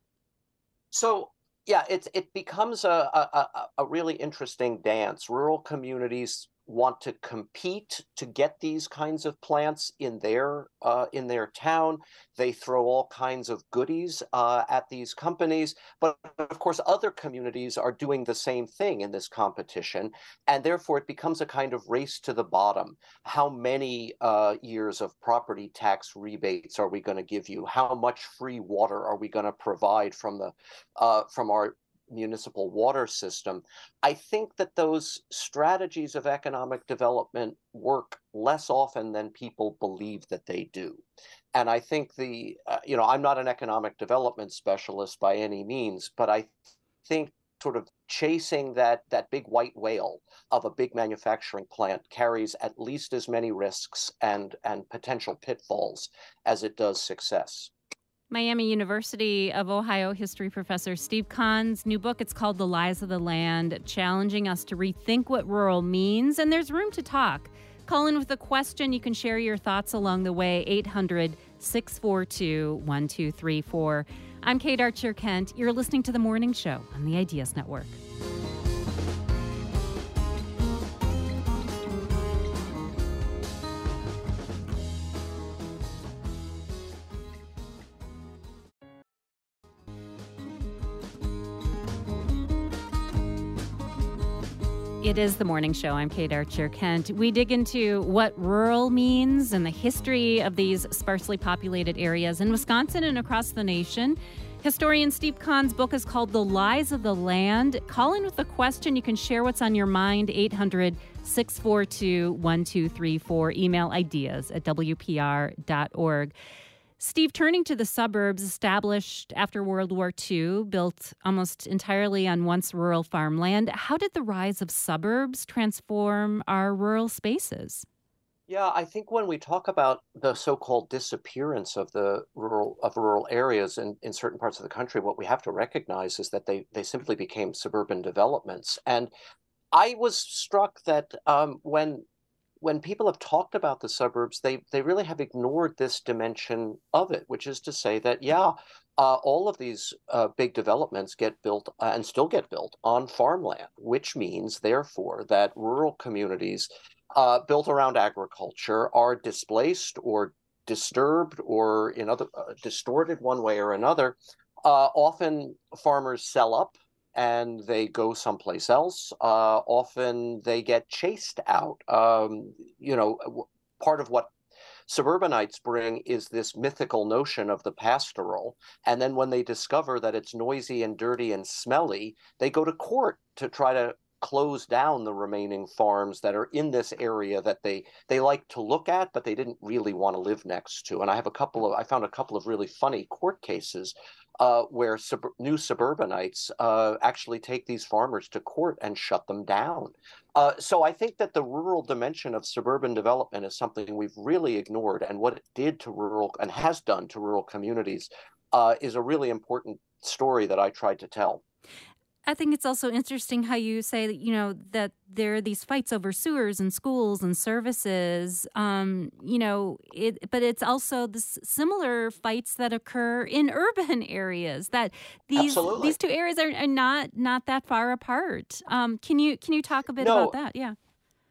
So, yeah, it, it becomes a, a, a really interesting dance. Rural communities want to compete to get these kinds of plants in their uh, in their town. They throw all kinds of goodies uh, at these companies, but of course other communities are doing the same thing in this competition, and therefore it becomes a kind of race to the bottom. How many uh, years of property tax rebates are we going to give you? How much free water are we going to provide from the uh, from our municipal water system? I think that those strategies of economic development work less often than people believe that they do. And I think the, uh, you know, I'm not an economic development specialist by any means, but I think sort of chasing that that big white whale of a big manufacturing plant carries at least as many risks and and potential pitfalls as it does success. Miami University of Ohio history professor Steve Kahn's new book, it's called The Lies of the Land, challenging us to rethink what rural means. And there's room to talk. Call in with a question. You can share your thoughts along the way, eight hundred, six four two, one two three four. I'm Kate Archer-Kent. You're listening to The Morning Show on the Ideas Network. It is The Morning Show. I'm Kate Archer-Kent. We dig into what rural means and the history of these sparsely populated areas in Wisconsin and across the nation. Historian Steve Kahn's book is called The Lies of the Land. Call in with a question. You can share what's on your mind, eight hundred, six four two, one two three four. Email ideas at w p r dot org. Steve, turning to the suburbs established after World War Two, built almost entirely on once rural farmland, how did the rise of suburbs transform our rural spaces? Yeah, I think when we talk about the so-called disappearance of the rural of rural areas in, in certain parts of the country, what we have to recognize is that they, they simply became suburban developments. And I was struck that um, when when people have talked about the suburbs, they they really have ignored this dimension of it, which is to say that, yeah, uh, all of these uh, big developments get built uh, and still get built on farmland, which means, therefore, that rural communities uh, built around agriculture are displaced or disturbed or in other uh, distorted one way or another. Uh, often farmers sell up and they go someplace else. Uh, often they get chased out. Um, you know, part of what suburbanites bring is this mythical notion of the pastoral. And then when they discover that it's noisy and dirty and smelly, they go to court to try to close down the remaining farms that are in this area that they they like to look at, but they didn't really want to live next to. And I have a couple of I found a couple of really funny court cases uh, where sub new suburbanites uh, actually take these farmers to court and shut them down. Uh, so I think that the rural dimension of suburban development is something we've really ignored, and what it did to rural and has done to rural communities uh, is a really important story that I tried to tell. I think it's also interesting how you say that, you know, that there are these fights over sewers and schools and services, um, you know, it, but it's also the similar fights that occur in urban areas, that these Absolutely. these two areas are, are not not that far apart. Um, can you can you talk a bit No. about that? Yeah.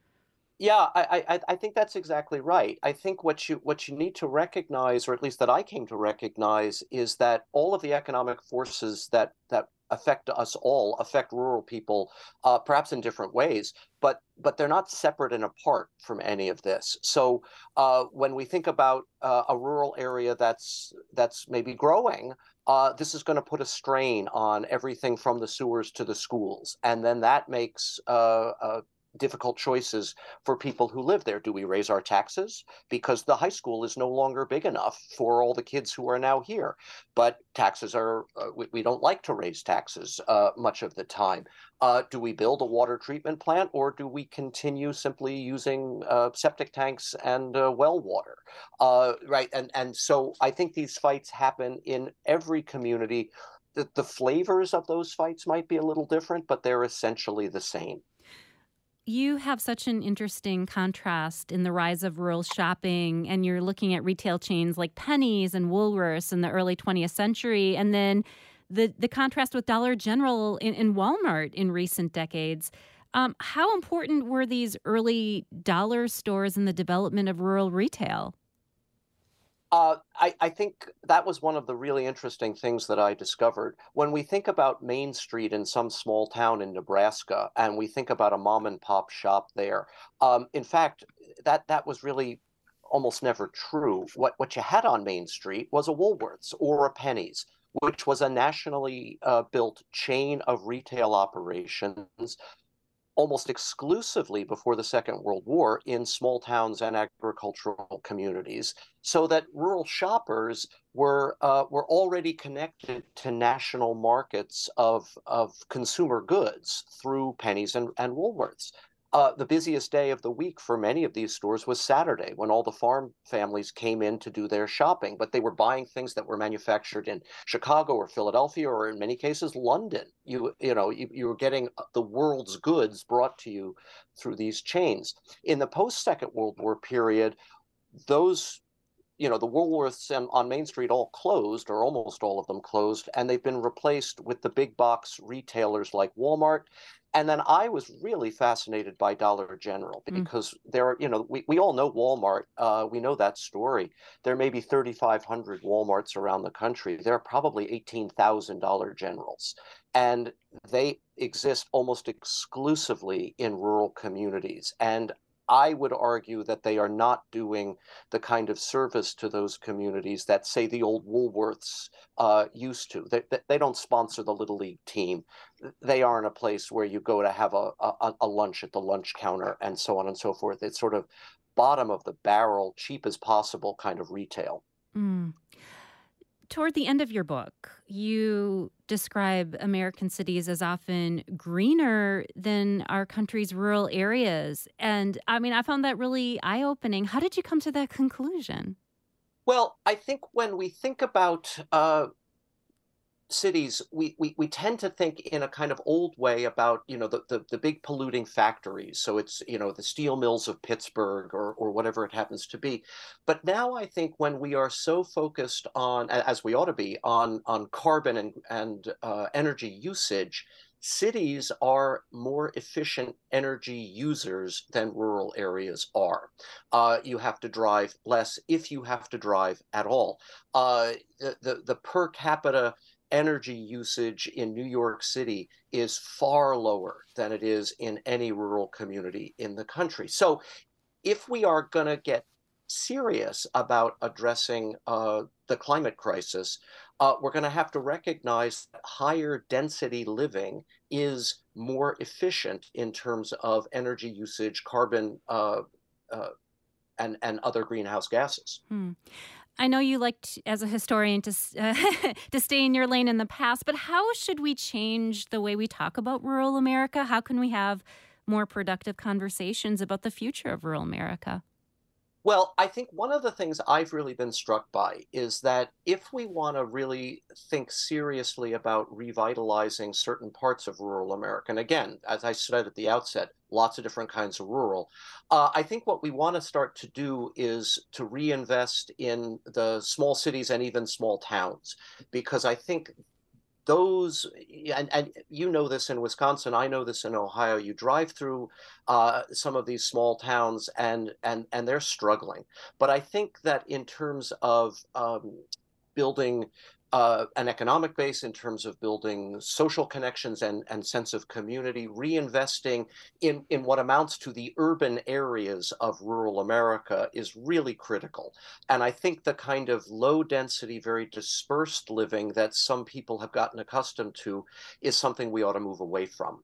Yeah, I, I I think that's exactly right. I think what you what you need to recognize, or at least that I came to recognize, is that all of the economic forces that that affect us all affect rural people, uh, perhaps in different ways, but but they're not separate and apart from any of this. So uh, when we think about uh, a rural area that's that's maybe growing, uh, this is going to put a strain on everything from the sewers to the schools, and then that makes uh, uh, difficult choices for people who live there. Do we raise our taxes? Because the high school is no longer big enough for all the kids who are now here. But taxes are, uh, we, we don't like to raise taxes uh, much of the time. Uh, do we build a water treatment plant, or do we continue simply using uh, septic tanks and uh, well water? Uh, right. And, and so I think these fights happen in every community. The, the flavors of those fights might be a little different, but they're essentially the same. You have such an interesting contrast in the rise of rural shopping, and you're looking at retail chains like Penny's and Woolworths in the early twentieth century, and then the, the contrast with Dollar General and, and Walmart in recent decades. Um, how important were these early dollar stores in the development of rural retail? Uh, I, I think that was one of the really interesting things that I discovered. When we think about Main Street in some small town in Nebraska, and we think about a mom and pop shop there, um, in fact, that, that was really almost never true. What, what you had on Main Street was a Woolworths or a Penny's, which was a nationally uh, built chain of retail operations, almost exclusively before the Second World War in small towns and agricultural communities, so that rural shoppers were uh, were already connected to national markets of of consumer goods through Penny's and, and Woolworths. Uh, the busiest day of the week for many of these stores was Saturday, when all the farm families came in to do their shopping, but they were buying things that were manufactured in Chicago or Philadelphia, or in many cases, London. You, you know, you, you were getting the world's goods brought to you through these chains. In the post-Second World War period, those you know, the Woolworths on Main Street all closed, or almost all of them closed, and they've been replaced with the big box retailers like Walmart. And then I was really fascinated by Dollar General, because mm. there are, you know, we, we all know Walmart. Uh, we know that story. There may be thirty-five hundred Walmarts around the country. There are probably eighteen thousand Dollar Generals. And they exist almost exclusively in rural communities. And I would argue that they are not doing the kind of service to those communities that, say, the old Woolworths uh, used to. They, they don't sponsor the Little League team. They aren't a place where you go to have a, a, a lunch at the lunch counter and so on and so forth. It's sort of bottom of the barrel, cheap as possible kind of retail. Mm. Toward the end of your book, you describe American cities as often greener than our country's rural areas. And I mean, I found that really eye-opening. How did you come to that conclusion? Well, I think when we think about uh, cities, we, we, we tend to think in a kind of old way about, you know, the, the, the big polluting factories. So it's, you know, the steel mills of Pittsburgh, or, or whatever it happens to be. But now I think when we are so focused on, as we ought to be, on, on carbon and, and uh, energy usage, cities are more efficient energy users than rural areas are. Uh, you have to drive less, if you have to drive at all. Uh, the, the, the per capita energy usage in New York City is far lower than it is in any rural community in the country. So if we are going to get serious about addressing uh, the climate crisis, uh, we're going to have to recognize that higher density living is more efficient in terms of energy usage, carbon, uh, uh, and, and other greenhouse gases. Hmm. I know you liked, as a historian, to uh, to stay in your lane in the past, but how should we change the way we talk about rural America? How can we have more productive conversations about the future of rural America? Well, I think one of the things I've really been struck by is that if we want to really think seriously about revitalizing certain parts of rural America, and again, as I said at the outset, lots of different kinds of rural, uh, I think what we want to start to do is to reinvest in the small cities and even small towns, because I think those, and, and you know this in Wisconsin, I know this in Ohio, you drive through uh, some of these small towns and, and, and they're struggling. But I think that in terms of um, building uh, an economic base, in terms of building social connections and, and sense of community, reinvesting in, in what amounts to the urban areas of rural America is really critical. And I think the kind of low density, very dispersed living that some people have gotten accustomed to is something we ought to move away from.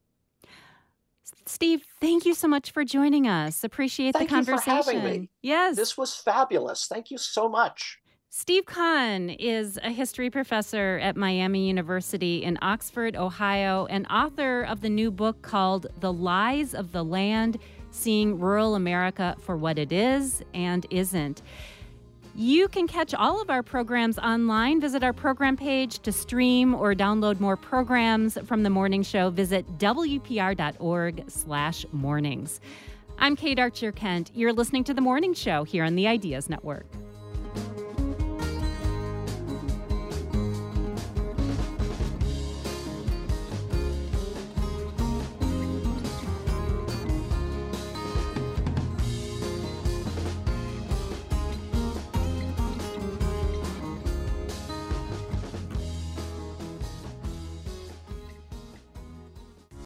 Steve, thank you so much for joining us. Appreciate Thank the conversation. You for having me. Yes. This was fabulous. Thank you so much. Steve Kahn is a history professor at Miami University in Oxford, Ohio, and author of the new book called The Lies of the Land, Seeing Rural America for What It Is and Isn't. You can catch all of our programs online. Visit our program page to stream or download more programs from The Morning Show. Visit W P R dot org slash mornings. I'm Kate Archer Kent. You're listening to The Morning Show here on the Ideas Network.